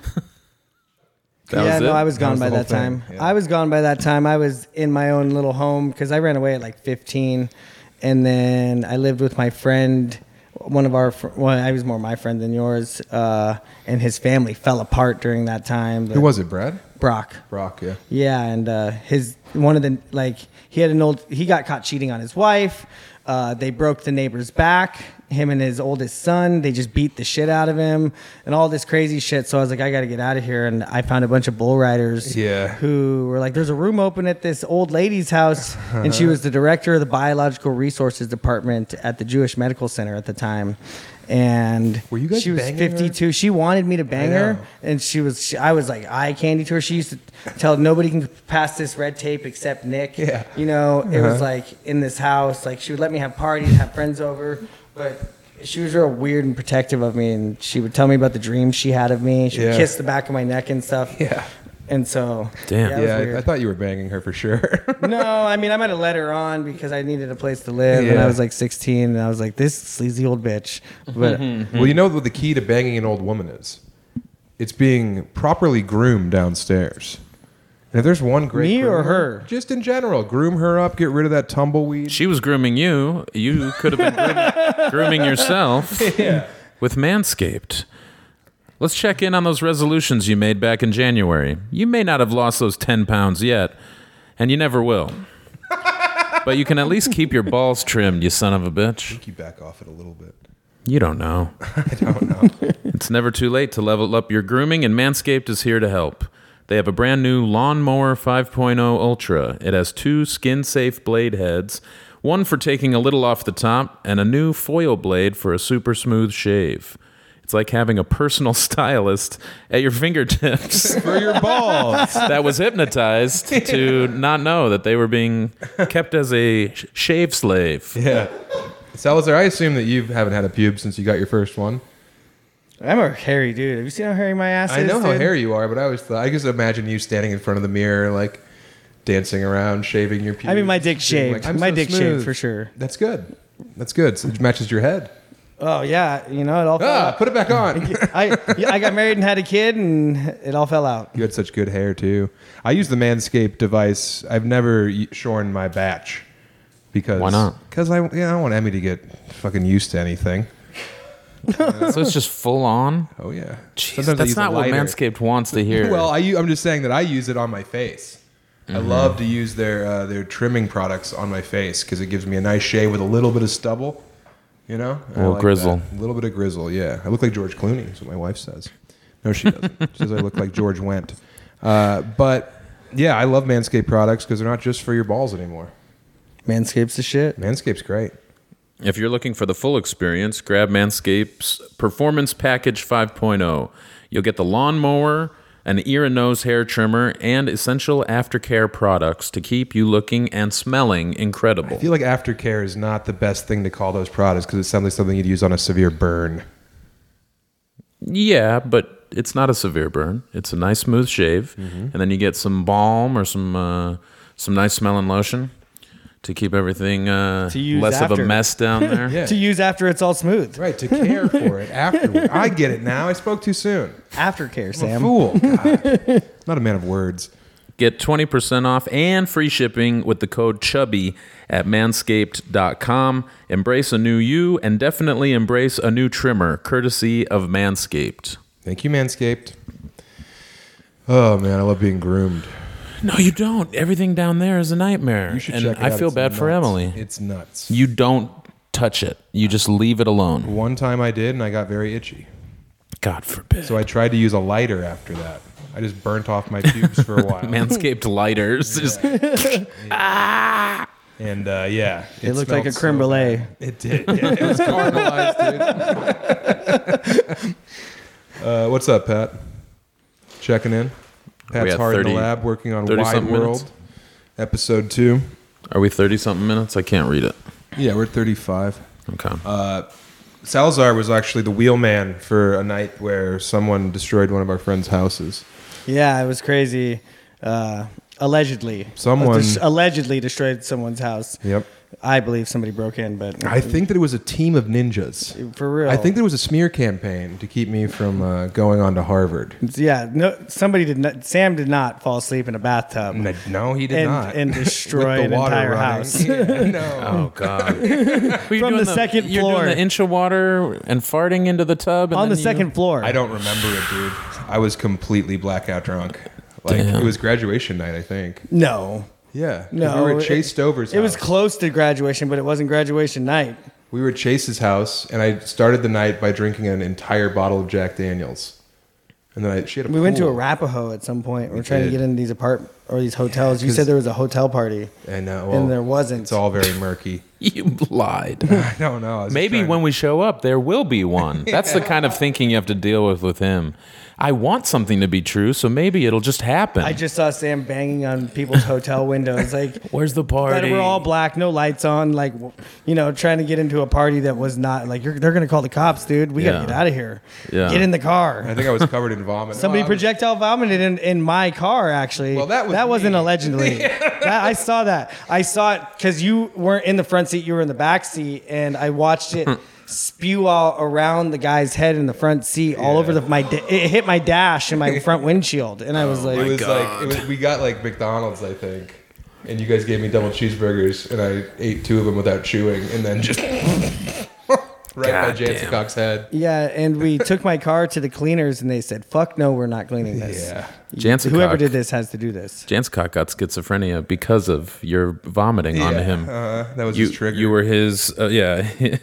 That yeah, was no, it? I was That gone was by the that whole time. thing, yeah. I was gone by that time. I was in my own little home because I ran away at like fifteen, and then I lived with my friend. One of our, fr- well, I was more my friend than yours, uh, and his family fell apart during that time. Who was it, Brad? Brock. Brock, yeah. Yeah, and uh, his one of the like he had an old he got caught cheating on his wife. Uh, they broke the neighbor's back. Him and his oldest son, they just beat the shit out of him and all this crazy shit. So I was like, I got to get out of here. And I found a bunch of bull riders Yeah. who were like, there's a room open at this old lady's house. And she was the director of the biological resources department at the Jewish Medical Center at the time. And Were you guys she was banging her? fifty-two. She wanted me to bang I her. know. And she was, she, I was like eye candy to her. She used to tell nobody can pass this red tape except Nick. Yeah. You know, it was Uh-huh. like in this house, like she would let me have parties, have friends over, but she was real weird and protective of me. And she would tell me about the dreams she had of me. She would Yeah. kiss the back of my neck and stuff. Yeah. And so, Damn. yeah, it was Yeah, I, weird. I thought you were banging her for sure. No, I mean, I might have let her on because I needed a place to live, and Yeah. I was like sixteen, and I was like, this sleazy old bitch. But Well, you know what the key to banging an old woman is? It's being properly groomed downstairs. And if there's one great Me or groomer- her? Just in general, groom her up, get rid of that tumbleweed. She was grooming you. You could have been grooming, grooming yourself with Manscaped. Let's check in on those resolutions you made back in January. You may not have lost those ten pounds yet, and you never will. But you can at least keep your balls trimmed, you son of a bitch. You back off it a little bit. You don't know. I don't know. It's never too late to level up your grooming, and Manscaped is here to help. They have a brand new Lawnmower five point oh Ultra. It has two skin-safe blade heads, one for taking a little off the top, and a new foil blade for a super smooth shave. It's like having a personal stylist at your fingertips For your balls. that was hypnotized to not know that they were being kept as a sh- shave slave. Yeah. Salazar, I assume that you haven't had a pube since you got your first one. I'm a hairy dude. Have you seen how hairy my ass I is? know how dude? hairy you are, but I always thought I just imagine you standing in front of the mirror, like dancing around, shaving your pubes. I mean, my dick being shaved. I'm My so dick shaved smooth. for sure. That's good. That's good. So it matches your head. Oh yeah, you know it all. Fell Ah, out. put it back on. I yeah, I got married and had a kid, and it all fell out. You had such good hair too. I use the Manscaped device. I've never y- shorn my batch because Why not? Because I, yeah, I don't want Emmy to get fucking used to anything. So it's just full on? Oh yeah. Jeez, Sometimes I that's use a not what lighter. Manscaped wants to hear. Well, I, u- I'm just saying that I use it on my face. I Mm-hmm. love to use their uh, their trimming products on my face because it gives me a nice shave with a little bit of stubble. You know, A little I grizzle. that. A little bit of grizzle. Yeah, I look like George Clooney. Is what my wife says. No, she doesn't. She says I look like George Wendt. Uh, but yeah, I love Manscaped products because they're not just for your balls anymore. Manscaped's the shit. Manscaped's great. If you're looking for the full experience, grab Manscaped's Performance Package five point oh. You'll get the lawnmower, an ear and nose hair trimmer, and essential aftercare products to keep you looking and smelling incredible. I feel like aftercare is not the best thing to call those products because it sounds like something you'd use on a severe burn. Yeah, but it's not a severe burn. It's a nice smooth shave, Mm-hmm. and then you get some balm or some uh, some nice smelling lotion to keep everything uh, To use less of after. a mess down there. Yeah. To use after it's all smooth. Right, to care for it afterward. I get it now. I spoke too soon. Aftercare, I'm a Sam. fool. God. Not a man of words. Get twenty percent off and free shipping with the code CHUBBY at manscaped dot com. Embrace a new you and definitely embrace a new trimmer, courtesy of Manscaped. Thank you, Manscaped. Oh, man, I love being groomed. No, you don't. Everything down there is a nightmare. You should and check it I out. feel It's bad for nuts. Emily. It's nuts. You don't touch it. You just leave it alone. One time I did, and I got very itchy. God forbid. So I tried to use a lighter after that. I just burnt off my pubes for a while. Manscaped lighters. Just, And uh, yeah, It looked like a smelled creme so brulee. bad. It did. Yeah, it was caramelized, dude. uh, what's up, Pat? Checking in. Pat's at hard in thirty the lab working on thirty Wide something World, minutes? episode two. Are we thirty-something minutes? I can't read it. Yeah, we're at thirty-five. Okay. Uh, Salazar was actually the wheelman for a night where someone destroyed one of our friends' houses. Yeah, it was crazy. Uh, allegedly, Someone- Des- allegedly destroyed someone's house. Yep. I believe somebody broke in, but I think that it was a team of ninjas. for real, I think there was a smear campaign to keep me from uh, going on to Harvard. yeah, no, somebody did not. Sam did not fall asleep in a bathtub No, no, he did and, not. and destroy With an the water entire running. house. Yeah, no. Oh God! Were you From doing the second you're floor. doing the inch of water and farting into the tub and On the then you- second floor. I don't remember it, dude. I was completely blackout drunk. Like Damn. it was graduation night, I think. No, Yeah. 'cause no. We were at Chase Stover's It was house. close to graduation, but it wasn't graduation night. We were at Chase's house, and I started the night by drinking an entire bottle of Jack Daniels. And then I, she had a We went to pool. Arapahoe at some point. We We are trying did. to get into these apart or these hotels. You 'Cause- said there was a hotel party, And, uh, and well, there wasn't. It's all very murky. You lied. I don't know. I was Maybe trying- when we show up, there will be one. That's the kind of thinking you have to deal with with him. I want something to be true, so maybe it'll just happen. I just saw Sam banging on people's hotel windows, like Where's the party? that were all black, no lights on, like you know, trying to get into a party that was not like you're, they're gonna call the cops, dude. We Yeah. gotta get out of here. Yeah. Get in the car. I think I was covered in vomit. Somebody Well, I was- projectile vomited in, in my car, actually. Well, that was wasn't me. allegedly. that, I saw that. I saw it because you weren't in the front seat, you were in the back seat, and I watched it spew all around the guy's head in the front seat, all Yeah. over the my. Da- it hit my dash and my front windshield, and I was like, It was God. like it was, we got like McDonald's, I think, and you guys gave me double cheeseburgers, and I ate two of them without chewing, and then just right by God Jansen damn. Cox's head. yeah. And we took my car to the cleaners, and they said, "Fuck no, we're not cleaning this." Yeah. Jansen Whoever Cock. did this has to do this. Janscock got schizophrenia because of your vomiting onto Yeah, him. Uh, that was you, his trigger. you were his, uh, yeah,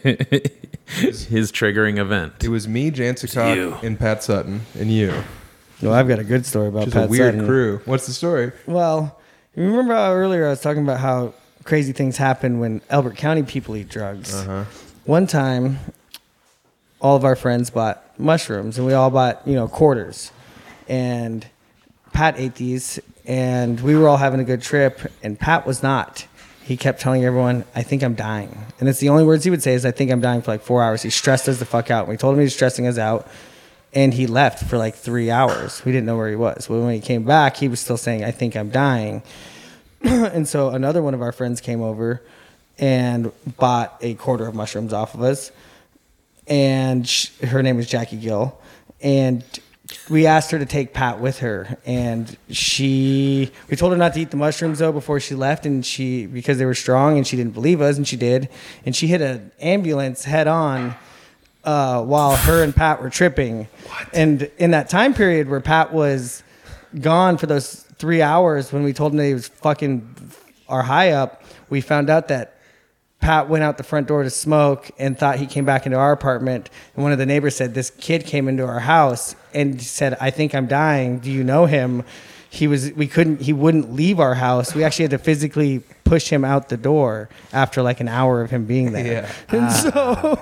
his triggering event. It was me, Jansen Cox, You. and Pat Sutton, and you. Well, I've got a good story about Just Pat a weird Sutton. crew. What's the story? Well, you remember how earlier I was talking about how crazy things happen when Elbert County people eat drugs. Uh-huh. One time, all of our friends bought mushrooms, and we all bought, you know, quarters. And Pat ate these, and we were all having a good trip, and Pat was not. He kept telling everyone, "I think I'm dying." And it's the only words he would say is, "I think I'm dying," for like four hours. He stressed us the fuck out. We told him he was stressing us out. And he left for like three hours. We didn't know where he was. Well, when he came back, he was still saying, "I think I'm dying." And so another one of our friends came over and bought a quarter of mushrooms off of us. And sh her name was Jackie Gill. And we asked her to take Pat with her. And she, we told her not to eat the mushrooms though before she left. And she, because they were strong and she didn't believe us, and she did. And she hit an ambulance head on. Uh, while her and Pat were tripping. What? And in that time period where Pat was gone for those three hours when we told him that he was fucking our high up, we found out that Pat went out the front door to smoke and thought he came back into our apartment. And one of the neighbors said, "This kid came into our house and said, 'I think I'm dying. Do you know him?' He was, we couldn't, he wouldn't leave our house. We actually had to physically push him out the door after like an hour of him being there." Yeah. And so,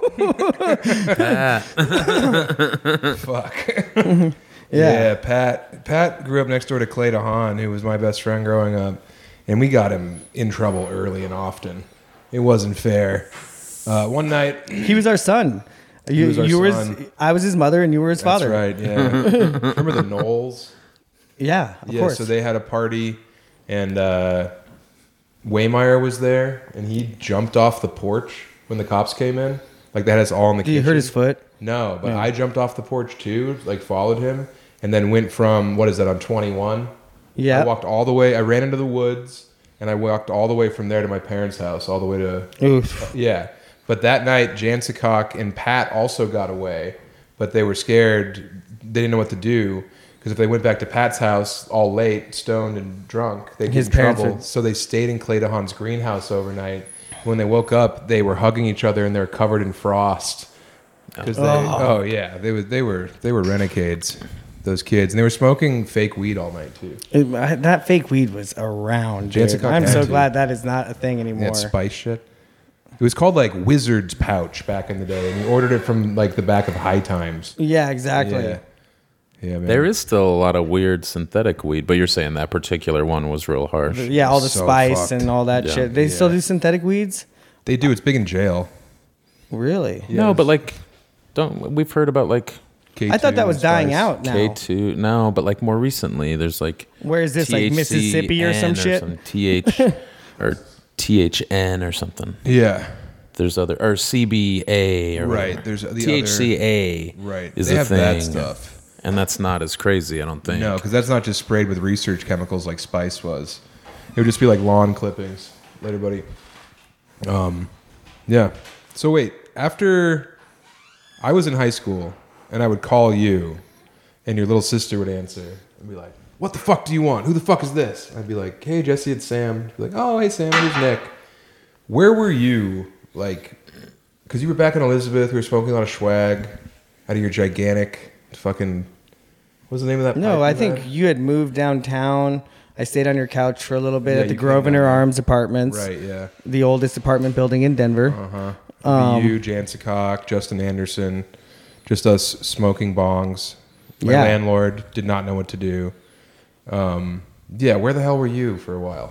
Fuck. yeah. Yeah, Pat. Pat grew up next door to Clay DeHaan, who was my best friend growing up, and we got him in trouble early and often. It wasn't fair. Uh, one night, He was our son. You, was our you were son. his, I was his mother, and you were his that's father. right. Yeah, remember the Knowles? Yeah, of Yeah, course. so they had a party, and uh, Waymeyer was there, and he jumped off the porch when the cops came in. Like that has all in the Did he kitchen. hurt his foot? No, but Yeah. I jumped off the porch too, like followed him, and then went from what is that on twenty-one? Yeah. I walked all the way. I ran into the woods, and I walked all the way from there to my parents' house, all the way to Oof. yeah. But that night, Jansicock and Pat also got away, but they were scared. They didn't know what to do because if they went back to Pat's house all late, stoned and drunk, they'd get His in parents trouble. would- So they stayed in Clay DeHaan's greenhouse overnight. When they woke up, they were hugging each other and they were covered in frost. Because they, Oh. oh yeah, they were they were they were renegades, those kids, and they were smoking fake weed all night too. It- I- that fake weed was around. dude. Jansicock I'm had so to. glad that is not a thing anymore. That spice shit. It was called like Wizard's Pouch back in the day, and you ordered it from like the back of High Times. Yeah, exactly. Yeah, yeah, man. There is still a lot of weird synthetic weed, but you're saying that particular one was real harsh. Yeah, all the So spice fucked. and all that Yeah. shit. They Yeah. still do synthetic weeds? They do. It's big in jail. Really? No, Yes. but like Don't we've heard about like K I thought that two, was dying Spice. out now. K two? No, but like more recently, there's like Where is this, like Mississippi or some shit? Some T H or T H N or something. Yeah. There's other or C B A or Right, whatever. there's the T H C A. other- right. is They a have thing, that stuff. and that's not as crazy, I don't think. No, because that's not just sprayed with research chemicals like Spice was. It would just be like lawn clippings. Later, buddy. Um, yeah. So wait, after I was in high school and I would call you, and your little sister would answer and be like, "What the fuck do you want? Who the fuck is this?" I'd be like, "Hey, Jesse, it's Sam." She'd be like, "Oh, hey, Sam, here's Nick." Where were you, like, because you were back in Elizabeth, we were smoking a lot of swag out of your gigantic fucking, what's the name of that No, pipe I you think had? you had moved downtown. I stayed on your couch for a little bit Yeah, at the you came Grosvenor down. Arms Apartments. Right, yeah. The oldest apartment building in Denver. Uh-huh. Um, you, Jansicock, Justin Anderson, just us smoking bongs. My Yeah. landlord did not know what to do. Um, yeah, where the hell were you for a while?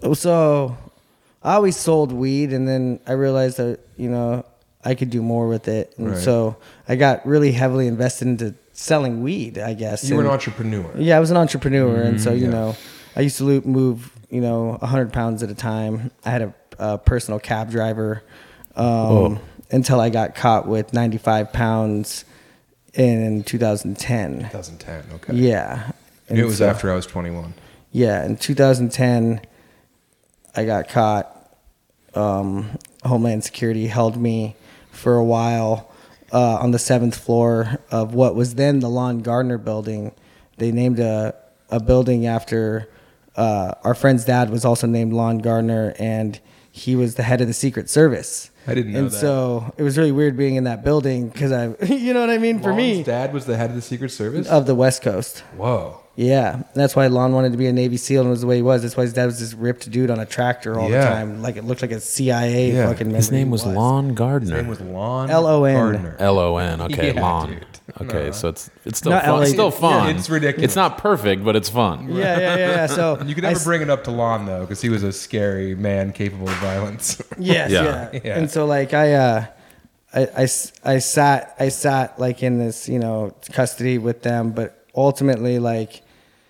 So I always sold weed, and then I realized that, you know, I could do more with it. And Right. so I got really heavily invested into selling weed, I guess. You were an And- entrepreneur. Yeah, I was an entrepreneur, and so you yeah. know, I used to lo- move, you know, a hundred pounds at a time. I had a, a personal cab driver um, until I got caught with ninety-five pounds in two thousand ten. twenty ten, okay. Yeah, And it was so- after I was twenty-one. Yeah, in two thousand ten, I got caught. Um, Homeland Security held me for a while uh, on the seventh floor of what was then the Lon Gardner building. They named a, a building after uh, our friend's dad was also named Lon Gardner, and he was the head of the Secret Service. I didn't know and that. so it was really weird being in that building because I, you know what I mean? For Lon's me, dad was the head of the Secret Service? of the West Coast. Whoa. Yeah, that's why Lon wanted to be a Navy SEAL and was the way he was. That's why his dad was this ripped dude on a tractor all Yeah. the time. Like it looked like a C I A Yeah. fucking member. His name he was Lon Gardner. His name was Lon L O N. Gardner. L O N. Okay, Yeah, Lon. dude. Okay, No. so it's it's still Not fun. L A. It's still Yeah, fun. it's ridiculous. It's not perfect, but it's fun. Yeah, yeah, yeah. yeah. So You could I never s- bring it up to Lon, though, because he was a scary man capable of violence. Yes, Yeah. yeah. Yeah. And so like I, uh, I, I, s- I sat, I sat like in this, you know, custody with them, but ultimately like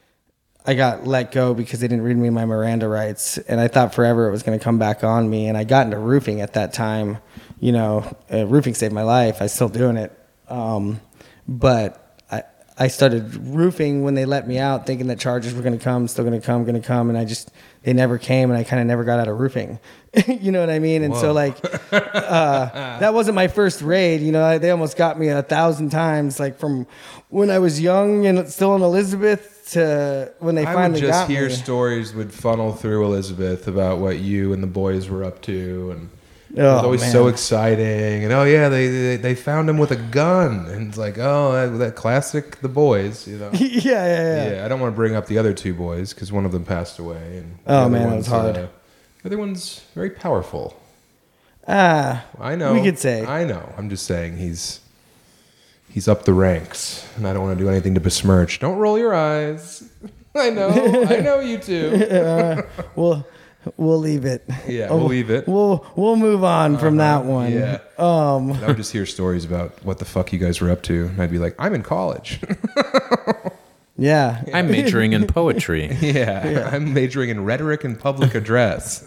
I got let go because they didn't read me my Miranda rights, and I thought forever it was going to come back on me. And I got into roofing at that time. You know, uh, roofing saved my life. I'm still doing it, um, but I I started roofing when they let me out, thinking that charges were going to come, still going to come, going to come, and I just they never came, and I kind of never got out of roofing. You know what I mean? And so Whoa. like uh, that wasn't my first raid. You know, I, they almost got me a thousand times, like from when I was young and still in Elizabeth to when they I finally would just got hear me. stories would funnel through Elizabeth about what you and the boys were up to, and it Oh, was always man. so exciting. And oh yeah, they, they they found him with a gun, and it's like, oh, that, that classic, the boys, you know. yeah, yeah, yeah, Yeah, I don't want to bring up the other two boys because one of them passed away, and the Oh, other man, that one's, was hard. Uh, the other one's very powerful. Ah, I know. We could say. I know. I'm just saying he's he's up the ranks, and I don't want to do anything to besmirch. Don't roll your eyes. I know. I know you too. we'll we'll leave it. Yeah, we'll leave it. We'll we'll move on from that one. yeah. Um. I would just hear stories about what the fuck you guys were up to, and I'd be like, I'm in college. Yeah. I'm majoring in poetry. yeah, I'm majoring in rhetoric and public address.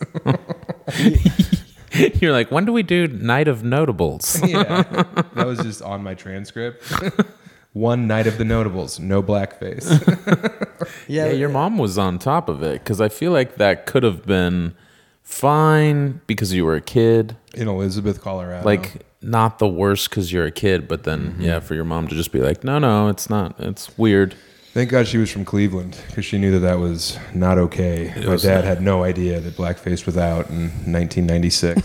You're like, when do we do Night of Notables? yeah, that was just on my transcript. One night of the notables, no blackface. Yeah. Yeah, your mom was on top of it because I feel like that could have been fine because you were a kid. In Elizabeth, Colorado. Like, not the worst because you're a kid, but then, yeah, for your mom to just be like, no, no, it's not. It's weird. Thank God she was from Cleveland because she knew that that was not okay. My was dad not. had no idea that blackface was out in nineteen ninety-six.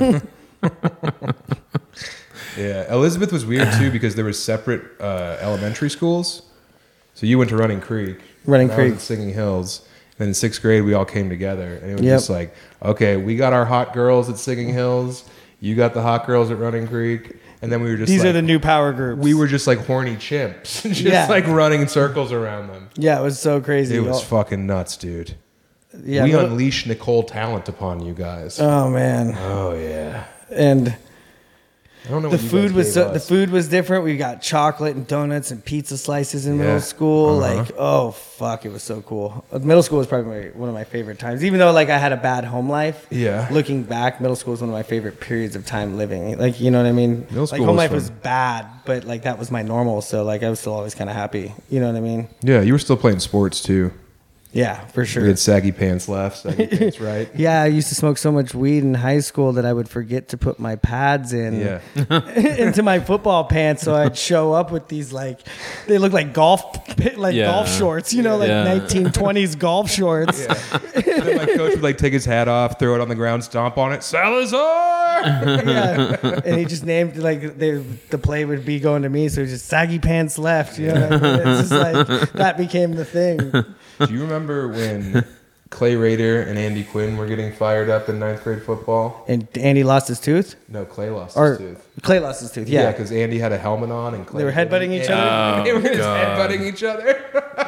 Yeah, Elizabeth was weird too because there was separate uh, elementary schools. So you went to Running Creek. Running and I was Creek. at Singing Hills. And then in sixth grade, we all came together, and it was Yep. just like, okay, we got our hot girls at Singing Hills. You got the hot girls at Running Creek, and then we were just These like, are the new power groups. we were just like horny chimps, just Yeah. like running in circles around them. Yeah, it was so crazy. It was All- fucking nuts, dude. yeah, we little- unleashed Nicole talent upon you guys. Oh man. oh yeah. And I don't know The what you food guys was gave so, the us. food was different. We got chocolate and donuts and pizza slices in Yeah. middle school. Uh-huh. Like, oh fuck, it was so cool. Uh, Middle school was probably my, one of my favorite times. Even though like I had a bad home life. Yeah. Looking back, middle school was one of my favorite periods of time living. Like, you know what I mean? Middle school like home was life fun. was bad, but like that was my normal. So like I was still always kind of happy. You know what I mean? Yeah, you were still playing sports too. Yeah, for sure. We had saggy pants left, saggy pants right. Yeah, I used to smoke so much weed in high school that I would forget to put my pads in Yeah. into my football pants. So I'd show up with these like they look like golf like Yeah. golf shorts, you know, like Yeah. nineteen twenties golf shorts. Yeah. And then my coach would like take his hat off, throw it on the ground, stomp on it. Salazar. Yeah. And he just named like they, the play would be going to me, so it was just saggy pants left. You know, what I mean? It's just like that became the thing. Do you remember when Clay Rader and Andy Quinn were getting fired up in ninth grade football? And Andy lost his tooth, No, Clay lost or his tooth. Clay lost his tooth. Yeah, Yeah, because Andy had a helmet on and Clay They were headbutting each Yeah. other? They were just God. headbutting each other.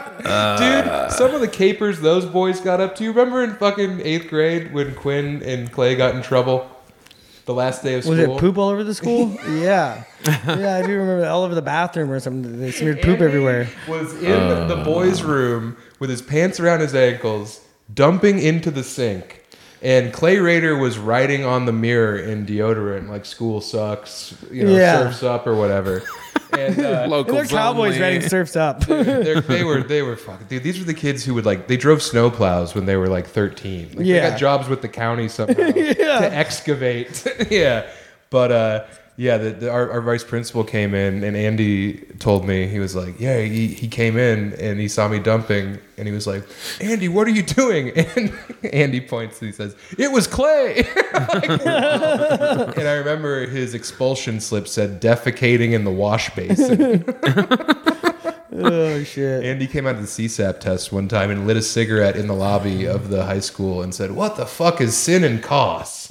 Dude, some of the capers those boys got up to. You remember in fucking eighth grade when Quinn and Clay got in trouble? The last day of school. was it poop all over the school? Yeah, yeah, I do remember all over the bathroom or something. They smeared poop Andy everywhere. Was in the boys' room with his pants around his ankles, dumping into the sink. And Clay Rader was writing on the mirror in deodorant, like "School sucks," you know, Yeah. "Surfs up" or whatever. And uh, And Locals they're cowboys only. writing surfs up. they're- they were they were fucking dude. These were the kids who would like they drove snowplows when they were like thirteen. Like, Yeah. they got jobs with the county somehow to excavate. Yeah, but uh, yeah, the, the, our, our vice principal came in and Andy told me, he was like, yeah, he, he came in and he saw me dumping and he was like, Andy, what are you doing? And Andy points and he says, it was Clay. Like, and I remember his expulsion slip said defecating in the wash basin. Oh shit! Andy came out of the C S A P test one time and lit a cigarette in the lobby of the high school and said, what the fuck is sin and costs?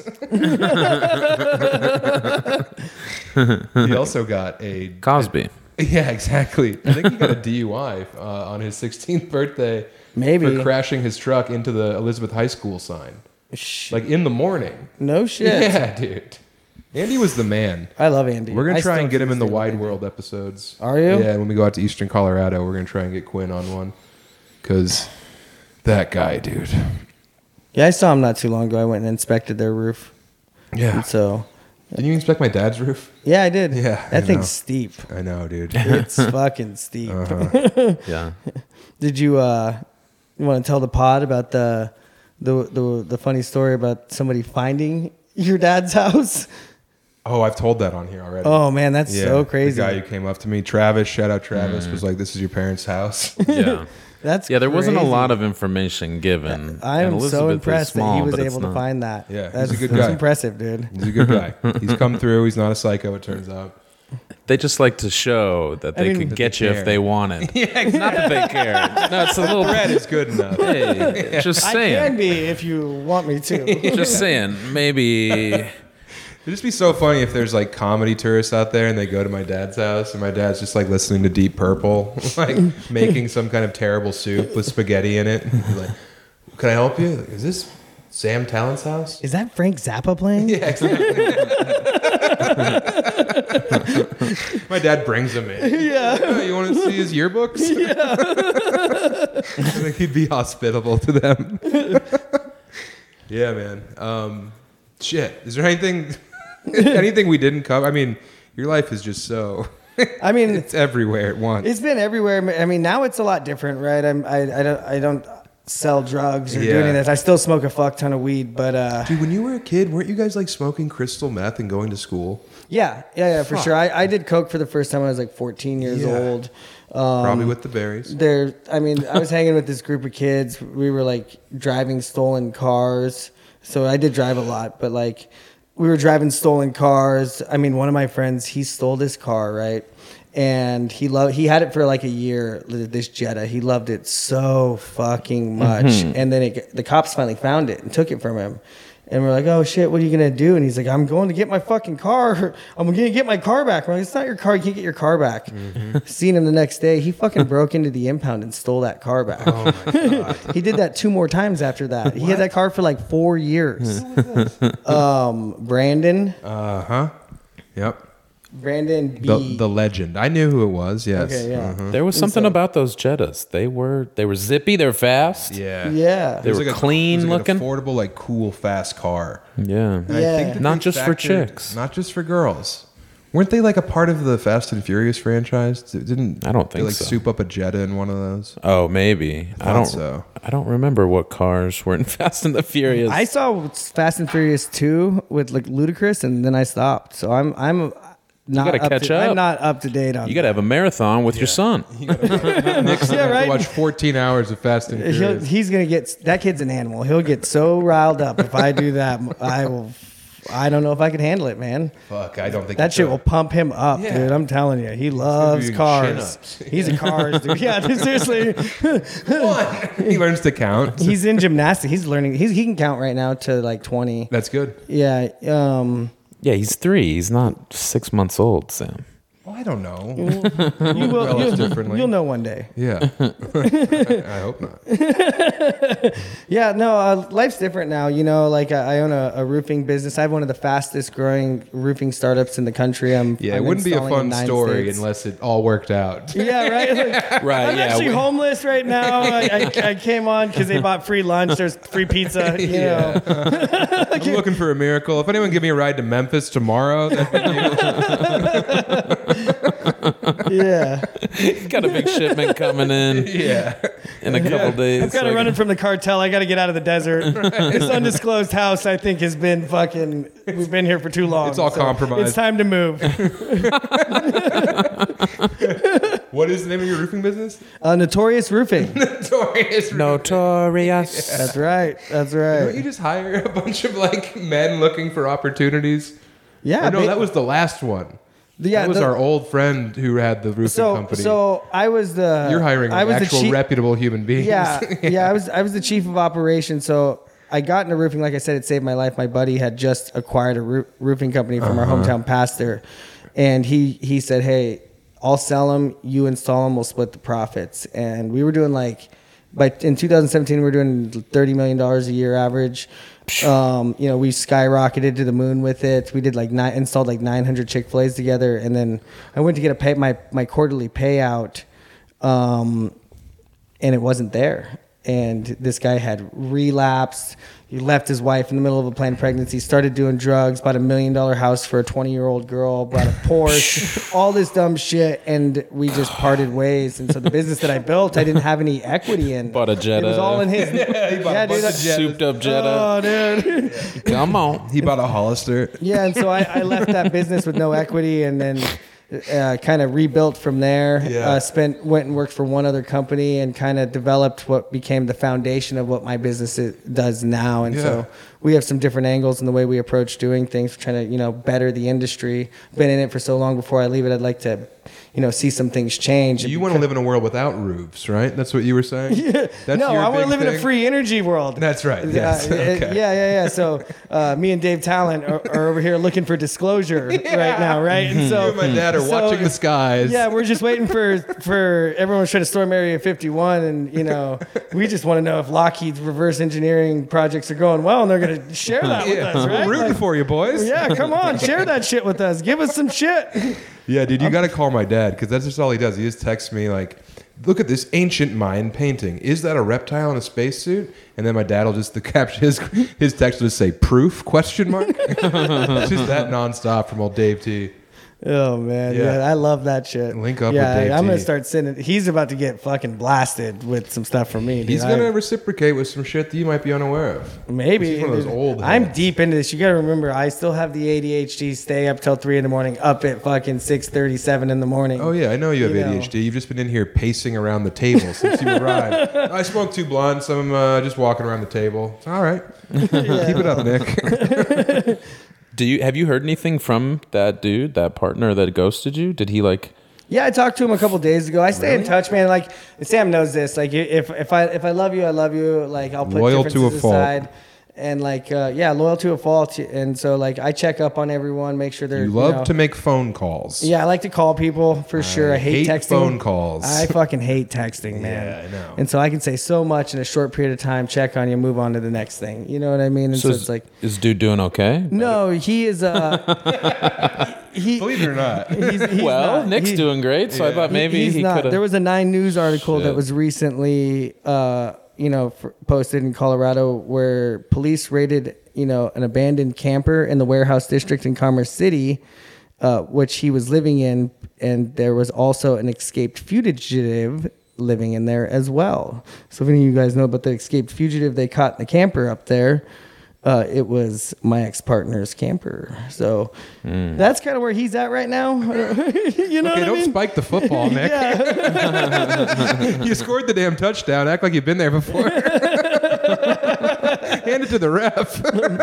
He also got a... Cosby. Yeah, exactly. I think he got a D U I uh, on his sixteenth birthday Maybe. for crashing his truck into the Elizabeth High School sign. Sh- Like in the morning. no shit. Yeah, dude. Andy was the man. I love Andy. We're going I to try still and get him in the seriously Wide love World episodes. Are you? Yeah, when we go out to Eastern Colorado, we're going to try and get Quinn on one. Because that guy, dude. Andy. Yeah, I saw him not too long ago. I went and inspected their roof. Yeah. And so, Did you inspect my dad's roof? yeah, I did. Yeah, I that know. thing's steep. I know, dude. It's fucking steep. Uh-huh. Yeah. Did you uh, you want to tell the pod about the, the the the funny story about somebody finding your dad's house? Oh, I've told that on here already. Oh man, that's Yeah, so crazy. The guy who came up to me, Travis, shout out Travis, was like, "This is your parents' house." Yeah. That's Yeah, there wasn't a crazy. lot of information given. I And am so Elizabeth is impressed that small, he was but it's able to not. find that. Yeah, he's that's, a good that's guy. impressive, dude. He's a good guy. He's come through. He's not a psycho. It turns out. They just like to show that they mean- could That get they you care. if they wanted. Yeah, not that they care. No, it's a little Bread is good enough. Hey, just I can saying. be if you want me to. Just saying. Maybe. It'd just be so funny if there's like comedy tourists out there and they go to my dad's house and my dad's just like listening to Deep Purple, like making some kind of terrible soup with spaghetti in it. He's like, can I help you? Like, is this Sam Talent's house? Is that Frank Zappa playing? Yeah, exactly. My dad brings him in. Yeah. You want to see his yearbooks? Yeah. I think he'd be hospitable to them. Yeah, man. Um, shit. Is there anything anything we didn't cover? I mean, your life is just so... I mean, It's everywhere at once. it's been everywhere. I mean, now it's a lot different, right? I'm, I, I don't, I don't sell drugs or do Yeah. any of that. I still smoke a fuck ton of weed, but uh, Dude, when you were a kid, weren't you guys like smoking crystal meth and going to school? yeah, yeah, yeah, for Fuck. sure. I, I did coke for the first time when I was like fourteen years Yeah. old. Um, Probably with the berries. There, I mean, I was hanging with this group of kids. We were like driving stolen cars. So I did drive a lot, but like we were driving stolen cars. I mean, one of my friends, he stole this car, right? And he loved, he had it for like a year, this Jetta. He loved it so fucking much. Mm-hmm. And then it, the cops finally found it and took it from him. And we're like, oh shit, what are you going to do? And he's like, I'm going to get my fucking car. I'm going to get my car back. We're like, it's not your car. You can't get your car back. Mm-hmm. Seen him the next day. He fucking broke into the impound and stole that car back. Oh my God. He did that two more times after that. He had that car for like four years. um, Brandon, Uh huh. Yep. Brandon B. The, the legend. I knew who it was. Yes. Okay, yeah. Uh-huh. There was And something so- about those Jettas. They were they were zippy. They're fast. Yeah. Yeah. They It was were like a- clean it was like looking. An affordable, like cool, fast car. Yeah. And Yeah. I think that Not they just for factored- chicks. Not just for girls. Weren't they like a part of the Fast and Furious franchise? Didn't I don't they think like so. soup up a Jetta in one of those? Oh, maybe. I, thought don't. so. I don't remember what cars were in Fast and the Furious. I saw Fast and Furious two with like Ludacris, and then I stopped. So I'm I'm not gotta up catch to, up. I'm not up to date on. you got to have a marathon with your son. Nick's Yeah, gonna have right. to watch fourteen hours of Fast and He'll, Furious. he's gonna get that kid's an animal. He'll get so riled up if I do that. I will. I don't know if I can handle it, man. Fuck, I don't think That you shit could. will pump him up, Yeah. dude. I'm telling you, he loves doing cars. chin-ups. He's a cars dude. Yeah, dude, seriously. One. He learns to count. He's in gymnastics. He's learning. He's, he can count right now to like twenty. That's good. Yeah. Um. Yeah, he's three. He's not six months old, Sam. Well, I don't know. You will. Well, it's You'll, differently. you'll know one day. Yeah. I, I hope not. Yeah, no, uh, life's different now. You know, like I, I own a, a roofing business. I have one of the fastest growing roofing startups in the country. I'm Yeah, it I'm wouldn't be a installing in fun nine story states. unless it all worked out. Yeah, right. Like, Right. I'm yeah. actually we- homeless right now. I, I, I came on because they bought free lunch. There's free pizza. You Yeah. know, I'm looking for a miracle. If anyone give me a ride to Memphis tomorrow, that'd be you. yeah. got a big shipment coming in Yeah. in a couple days. I'm kind of Like- running from the cartel. I got to get out of the desert. This undisclosed house, I think, has been fucking. We've been here for too long. It's all compromised. It's time to move. What is the name of your roofing business? Uh, Notorious Roofing. Notorious. Notorious. That's right. That's right. Don't you just hire a bunch of like men looking for opportunities? Yeah. Or no, ba- that was the last one. yeah, that was the- our old friend who had the roofing so company. so I was the. You're hiring I was the actual chief- reputable human beings. Yeah, yeah. I was I was the chief of operations. So I got into roofing. Like I said, it saved my life. My buddy had just acquired a roo- roofing company from Uh-huh. our hometown pastor, and he he said, "Hey, I'll sell them. You install them. We'll split the profits." And we were doing like, by in two thousand seventeen, we were doing thirty million dollars a year average. Um, you know, we skyrocketed to the moon with it. We did like nine, installed like nine hundred Chick-fil-A's together, and then I went to get a pay my my quarterly payout, um, and it wasn't there. And this guy had relapsed. He left his wife in the middle of a planned pregnancy, started doing drugs, bought a million dollar house for a twenty year old girl, bought a Porsche, all this dumb shit. And we just parted ways. And so the business that I built, I didn't have any equity in. Bought a Jetta. It was all in his. yeah, he bought a bunch dude. of that- Jettas. Souped up Jetta. Oh, dude. Come on. He bought a Hollister. Yeah, and so I, I left that business with no equity, and then uh, kind of rebuilt from there. Yeah. Uh, spent went and worked for one other company, and kind of developed what became the foundation of what my business i- does now. And Yeah. so we have some different angles in the way we approach doing things. We're trying to you know better the industry. Been in it for so long. Before I leave it, I'd like to you know see some things change. You want to live in a world without roofs, right? That's what you were saying? Yeah. That's no, your I want to big live in a thing? free energy world. That's right. Uh, Yes. uh, Okay. Yeah, yeah, yeah. So uh, me and Dave Talent are, are over here looking for disclosure right now, right? And so You and my dad are so- watching the skies. Yeah, we're just waiting for for everyone's trying to storm Area fifty-one, and you know, we just want to know if Lockheed's reverse engineering projects are going well, and they're going to share that with Yeah. us, right? We're rooting Like, for you, boys. yeah, come on, share that shit with us. Give us some shit. Yeah, dude, you got to call my dad because that's just all he does. He just texts me like, "Look at this ancient Mayan painting. Is that a reptile in a spacesuit?" And then my dad will just the caption his his text will just say "proof?" question mark. It's just that nonstop from old Dave T. Oh man, Yeah. yeah. I love that shit. Link up yeah, with Dave I'm gonna T. start sending. He's about to get fucking blasted with some stuff from me. Dude. He's I- gonna reciprocate with some shit that you might be unaware of. Maybe He's one of those dude. old I'm heads. deep into this. You gotta remember, I still have the A D H D. Stay up till three in the morning. Up at fucking six thirty-seven in the morning. Oh yeah, I know you have You know. A D H D. You've just been in here pacing around the table since you arrived. I smoked two blunts. I'm uh, just walking around the table. It's all right. Keep it up, Nick. Do you have you heard anything from that dude, that partner that ghosted you? Did he like? Yeah, I talked to him a couple days ago. I stay in touch, man. Like Sam knows this. Like if if I if I love you, I love you. Like I'll put Loyal to a differences fault. aside. And like uh, yeah, loyal to a fault. And so like I check up on everyone, make sure they're You love know- to make phone calls. Yeah, I like to call people for sure. I hate, hate texting. phone calls. I fucking hate texting, man. Yeah, I know. And so I can say so much in a short period of time, check on you, move on to the next thing. You know what I mean? And so, is, it's like, is dude doing okay? no, he is. Uh, he, Believe it or not. he's, he's well, not. Nick's He- doing great, so I Yeah. thought maybe he's he not. could There have. was a Nine News article Shit. that was recently, uh, you know, f- posted in Colorado where police raided, you know, an abandoned camper in the warehouse district in Commerce City, uh, which he was living in, and there was also an escaped fugitive living in there as well. So if any of you guys know about the escaped fugitive they caught in the camper up there, uh, it was my ex-partner's camper. So Mm. that's kind of where he's at right now. you know Okay, what I don't mean? spike the football, Nick. You scored the damn touchdown. Act like you've been there before. Hand it to the ref.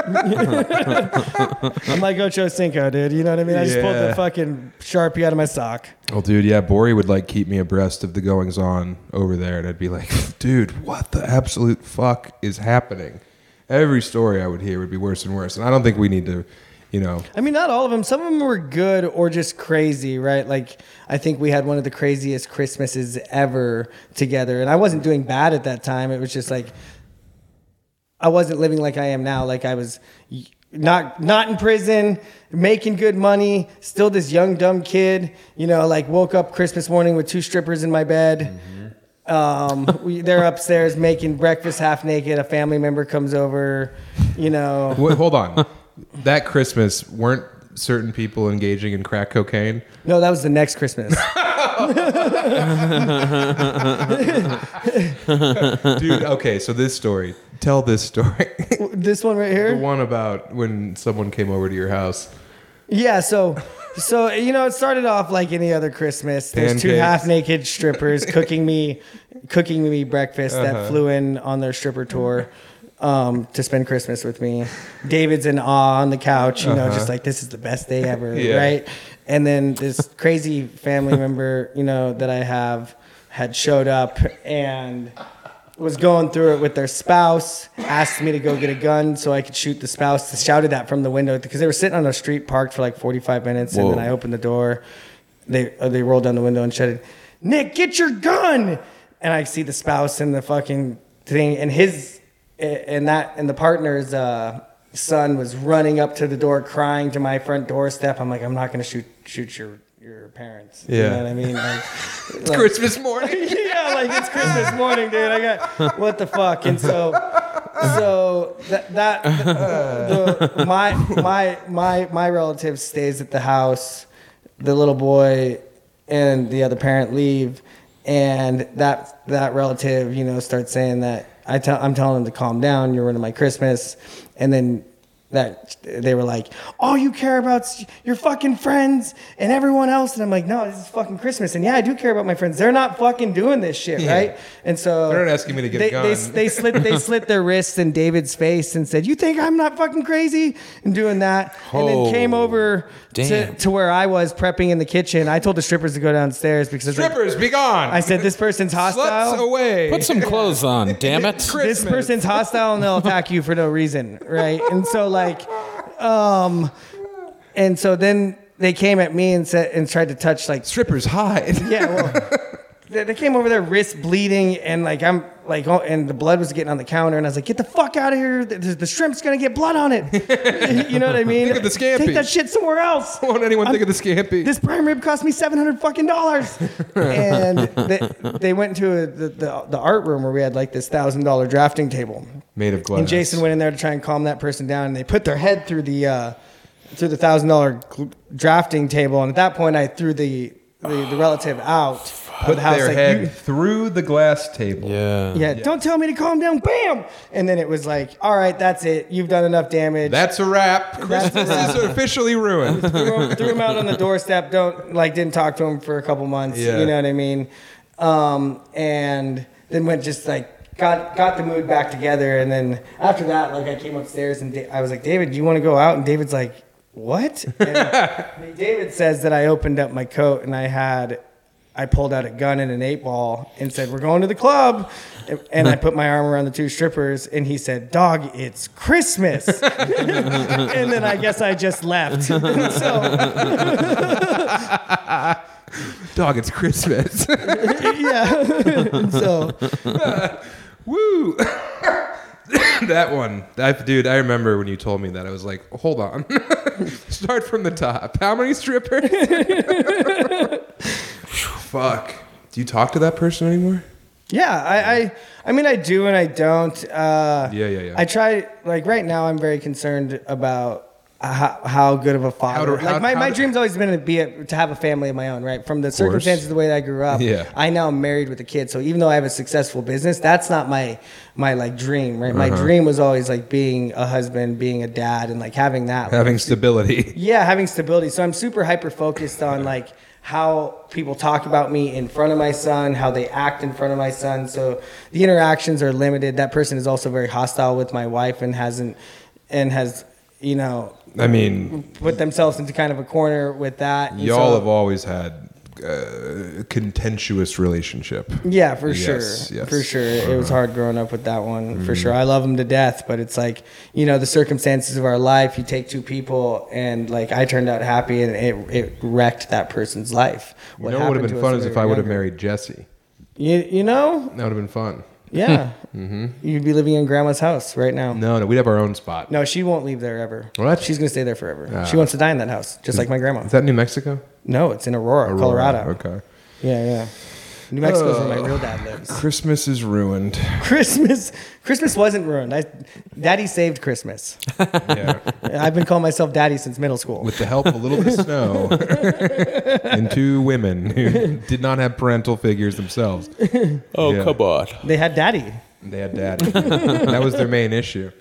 I'm like Ocho Cinco, dude. You know what I mean? I just pulled Yeah. the fucking Sharpie out of my sock. Well, dude, yeah, Bori would like keep me abreast of the goings on over there, and I'd be like, dude, what the absolute fuck is happening? Every story I would hear would be worse and worse, and I don't think we need to, you know. I mean, not all of them. Some of them were good or just crazy, right? Like, I think we had one of the craziest Christmases ever together, and I wasn't doing bad at that time. It was just like, I wasn't living like I am now. Like, I was not not in prison, making good money, still this young dumb kid. You know, like woke up Christmas morning with two strippers in my bed. Mm-hmm. Um, we, they're upstairs making breakfast half naked. A family member comes over. You know, Wait, hold on. That Christmas, weren't certain people engaging in crack cocaine? no, that was the next Christmas. Dude, okay, so this story. Tell this story. This one right The here. one about when someone came over to your house. Yeah, so so you know, it started off like any other Christmas. There's two Pancakes. half naked strippers cooking me cooking me breakfast Uh-huh. that flew in on their stripper tour um, to spend Christmas with me. David's in awe on the couch, you know, Uh-huh. just like this is the best day ever, Yeah. right? And then this crazy family member, you know, that I have had showed up and was going through it with their spouse, asked me to go get a gun so I could shoot the spouse. Shouted that from the window because they were sitting on a street parked for like forty-five minutes. Whoa. And then I opened the door. They uh, they rolled down the window and shouted, "Nick, get your gun!" And I see the spouse in the fucking thing, and his and that and the partner's uh, son was running up to the door, crying to my front doorstep. I'm like, I'm not gonna shoot shoot your your parents. You Yeah. know what I mean? Like, It's Christmas morning. yeah, like it's Christmas morning, dude. I got what the fuck, and so, so that that the, the, my my my my relative stays at the house. The little boy and the other parent leave, and that that relative, you know, starts saying that I tell I'm telling him to calm down. You're ruining my Christmas, and then. That they were like, all you care about is your fucking friends and everyone else. And I'm like, no, this is fucking Christmas. And yeah, I do care about my friends. They're not fucking doing this shit, Yeah. right? And so They're not asking me to get a they, gun. They, they slit they slit their wrists in David's face and said, you think I'm not fucking crazy? And doing that. And then came Oh, over to, damn. to where I was prepping in the kitchen. I told the strippers to go downstairs because I was like- Strippers, be gone. I said, this person's Sluts hostile. away. Put some clothes on, damn it. This Christmas. person's hostile and they'll attack you for no reason, right? And so like, um, and so then they came at me and said and tried to touch like, Strippers hide. yeah, well, they, they came over there, wrist bleeding, and like I'm like, oh, and the blood was getting on the counter, and I was like, get the fuck out of here! The, the shrimp's gonna get blood on it. You know what I mean? Think of the scampi. Take that shit somewhere else. Won't anyone I'm- think of the scampi? This prime rib cost me seven hundred fucking dollars, and they, they went into a, the, the the art room where we had like this thousand dollar drafting table, Made of glass. and Jason went in there to try and calm that person down, and they put their head through the uh, through the thousand dollar drafting table, and at that point I threw the the, the relative out of Put the house. their like, head you- through the glass table. Yeah. yeah, don't tell me to calm down, bam! And then it was like, all right, that's it. You've done enough damage. That's a wrap. Christmas is officially ruined. threw, him, threw him out on the doorstep. Don't like didn't talk to him for a couple months. Yeah. You know what I mean? Um, and then went just like got got the mood back together. And then after that, like I came upstairs and da- I was like, David, do you want to go out? And David's like, what? And David says that I opened up my coat and I had. I pulled out a gun and an eight ball and said, we're going to the club. And I put my arm around the two strippers and he said, dog, it's Christmas. And then I guess I just left. So, Dog, it's Christmas. yeah. so, Woo. That one, that dude. I remember when you told me that. I was like, hold on, start from the top. How many strippers? Fuck. Do you talk to that person anymore? Yeah, I, I, I mean, I do and I don't. Uh, Yeah, yeah, yeah. I try, like right now, I'm very concerned about how, how good of a father. How to- how- like my, how my to- dream's always been to be a, to have a family of my own, right? From the circumstances, the way that I grew up. Yeah. I now am married with a kid, so even though I have a successful business, that's not my my like dream, right? My Uh-huh. dream was always like being a husband, being a dad, and like having that. Having like, stability. Yeah, having stability. So I'm super hyper focused on like how people talk about me in front of my son, how they act in front of my son. So the interactions are limited. That person is also very hostile with my wife and hasn't and has, you know, I mean, put themselves into kind of a corner with that. And y'all so- have always had a contentious relationship. Yeah, for Yes, sure. yes. For sure. It was hard growing up with that one. For sure. I love him to death, but it's like, you know, the circumstances of our life, you take two people and like I turned out happy and it, it wrecked that person's life. You know what would have happened been to fun us is when if we I were would have younger. married Jesse. You, you know? That would have been fun. Yeah. You'd be living in grandma's house right now. No, No, no, we'd have our own spot. she won't leave there ever. What? She's going to stay there forever. Ah. She wants to die in that house, just like my grandma. Is that New Mexico? No, it's in Aurora, Aurora, Colorado. Okay. Yeah, yeah. New Mexico's where Uh, my real dad lives. Christmas is ruined. Christmas Christmas wasn't ruined. I, Daddy saved Christmas. Yeah. I've been calling myself Daddy since middle school. With the help of a little bit of snow and two women who did not have parental figures themselves. Oh, Yeah. come on. They had Daddy. They had daddy. That was their main issue.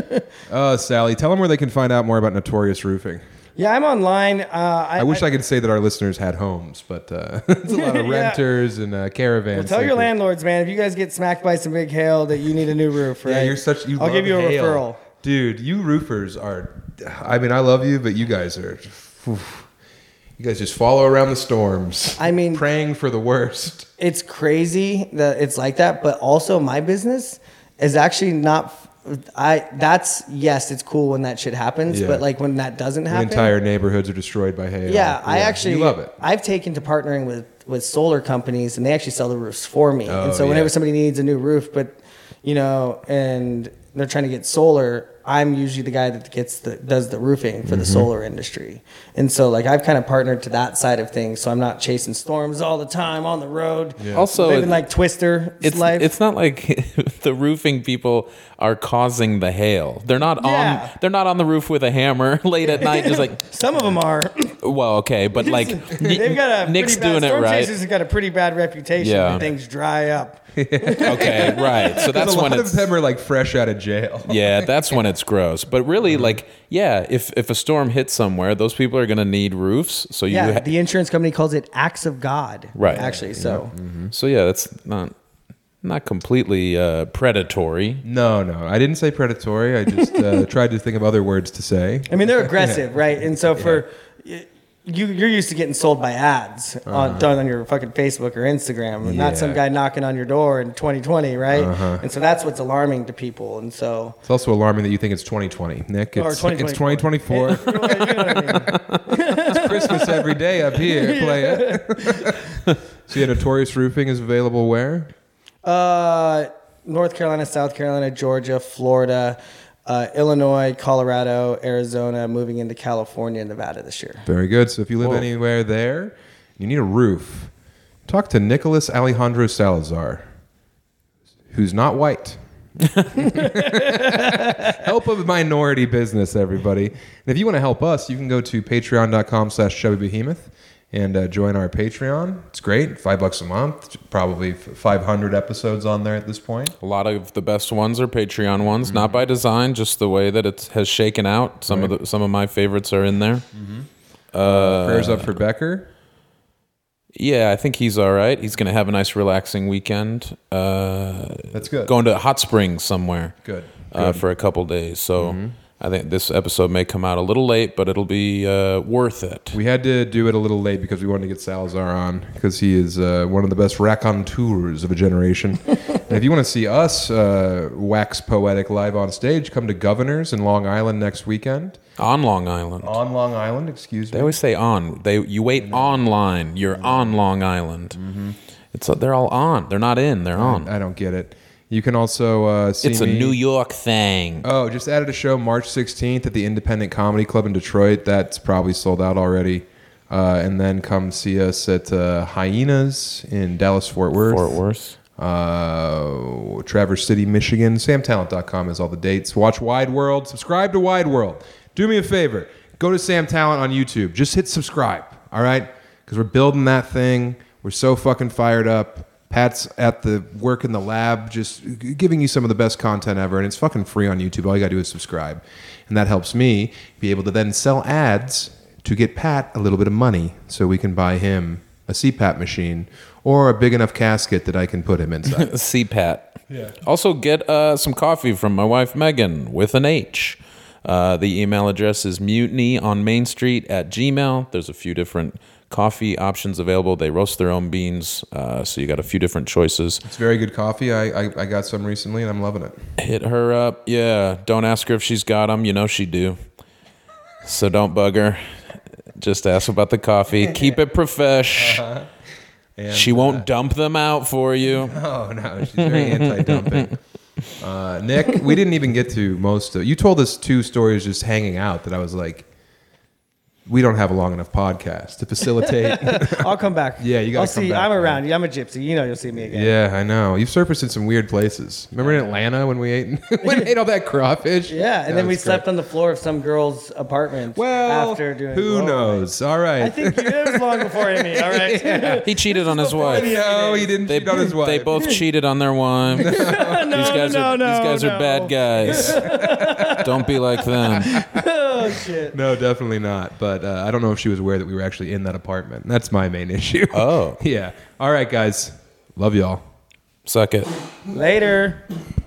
Oh, Sally, tell them where they can find out more about Notorious Roofing. Yeah, I'm online. Uh, I, I wish I, could say that our listeners had homes, but uh, it's a lot of Yeah. renters and uh, caravans. Well, tell your takers. landlords, man, if you guys get smacked by some big hail, that you need a new roof, right? Yeah, you're such. You I'll love give you a hail. referral. Dude. You roofers are. I mean, I love you, but you guys are. oof. You guys just follow around the storms. I mean- praying for the worst. It's crazy that it's like that, but also my business is actually not. I that's yes, it's cool when that shit happens, Yeah. but like when that doesn't When happen, entire neighborhoods are destroyed by hail. Yeah, I actually you love it. I've taken to partnering with with solar companies, and they actually sell the roofs for me. Oh, and so whenever yeah. somebody needs a new roof, but you know, and they're trying to get solar, I'm usually the guy that gets the does the roofing for Mm-hmm. the solar industry. And so like I've kind of partnered to that side of things, so I'm not chasing storms all the time on the road. Yeah. Also, living it- like Twister It's life. it's not like the roofing people are causing the hail. They're not Yeah. on they're not on the roof with a hammer late at night just like Some of them are. well, okay, but like They've got a Nick's pretty bad, doing it storm right. chasers have got a pretty bad reputation Yeah. when things dry up. Okay, right. So that's a when lot it's of them are like fresh out of jail. yeah, that's when it's gross. But really, like, yeah, if if a storm hits somewhere, those people are gonna need roofs. So you, Yeah, ha- the insurance company calls it acts of God. Right. Actually, so so yeah, that's not not completely uh, predatory. No, no, I didn't say predatory. I just uh, tried to think of other words to say. I mean they're aggressive, right? And so for y- you, you're used to getting sold by ads on, done on your fucking Facebook or Instagram, and not some Uh-huh. Yeah. guy knocking on your door in twenty twenty, right? Uh-huh. And so that's what's alarming to people. And so It's also alarming that you think it's twenty twenty, Nick. Or It's it's twenty twenty twenty-four. you know what I mean? It's Christmas every day up here. Play it. So yeah, Notorious Roofing is available where? Uh, North Carolina, South Carolina, Georgia, Florida, uh, Illinois, Colorado, Arizona, moving into California and Nevada this year. Very good. So if you live Whoa. anywhere there, you need a roof. Talk to Nicholas Alejandro Salazar, who's not white. Help a minority business, everybody. And if you want to help us, you can go to patreon.com slash Chubby Behemoth and uh, join our Patreon. It's great. Five bucks a month. Probably f- five hundred episodes on there at this point. A lot of the best ones are Patreon ones, not by design, just the way that it has shaken out. Some of the some of my favorites are in there. Uh, Prayers up for Becker. Yeah, I think he's all right. He's going to have a nice, relaxing weekend. Uh, That's good. Going to Hot Springs somewhere Good. uh, for a couple days. So I think this episode may come out a little late, but it'll be uh, worth it. We had to do it a little late because we wanted to get Salazar on because he is uh, one of the best raconteurs of a generation. And if you want to see us uh, wax poetic live on stage, come to Governors in Long Island next weekend. On Long Island. On Long Island, excuse They me. always say on. They you wait online. You're on Long Island. It's they're all on. They're not in. They're on. I don't get it. You can also uh, see It's a me. New York thing. Oh, just added a show March sixteenth at the Independent Comedy Club in Detroit. That's probably sold out already. Uh, and then come see us at uh, Hyenas in Dallas, Fort Worth. Fort Worth. Uh, Traverse City, Michigan. sam talent dot com has all the dates. Watch Wide World. Subscribe to Wide World. Do me a favor. Go to Sam Talent on YouTube. Just hit subscribe, all right? Because we're building that thing. We're so fucking fired up. Pat's at the work in the lab, just giving you some of the best content ever, and it's fucking free on YouTube. All you gotta do is subscribe, and that helps me be able to then sell ads to get Pat a little bit of money, so we can buy him a C PAP machine or a big enough casket that I can put him inside. C PAT. Yeah. Also, get uh, some coffee from my wife Megan with an H. Uh, the email address is mutiny on Main Street at Gmail. There's a few different coffee options available. They roast their own beans, uh, so you got a few different choices. It's very good coffee. I, I I got some recently, and I'm loving it. Hit her up. Yeah, don't ask her if she's got them. You know she do. So don't bug her. Just ask about the coffee. Keep it profesh. Uh-huh. And, she won't uh, dump them out for you. Oh, no. She's very anti-dumping. Uh, Nick, we didn't even get to most of... You told us two stories just hanging out that I was like, we don't have a long enough podcast to facilitate. I'll come back. Yeah, you got I'll to come see. back. I'm man. around. I'm a gypsy. You know you'll see me again. Yeah, I know. You've surfaced in some weird places. Remember in Atlanta when we ate when we ate all that crawfish? Yeah, and that then we great. slept on the floor of some girl's apartment well, after doing who well, knows? All right. I think it was long before Amy. All right. Yeah. He cheated on his wife. No, he didn't They, cheat on his wife. they both cheated on their wife. no, these guys no, are no, these guys no. are bad guys. Don't be like them. Oh shit. No, definitely not. But uh, I don't know if she was aware that we were actually in that apartment. That's my main issue. Oh. Yeah. All right, guys. Love y'all. Suck it. Later.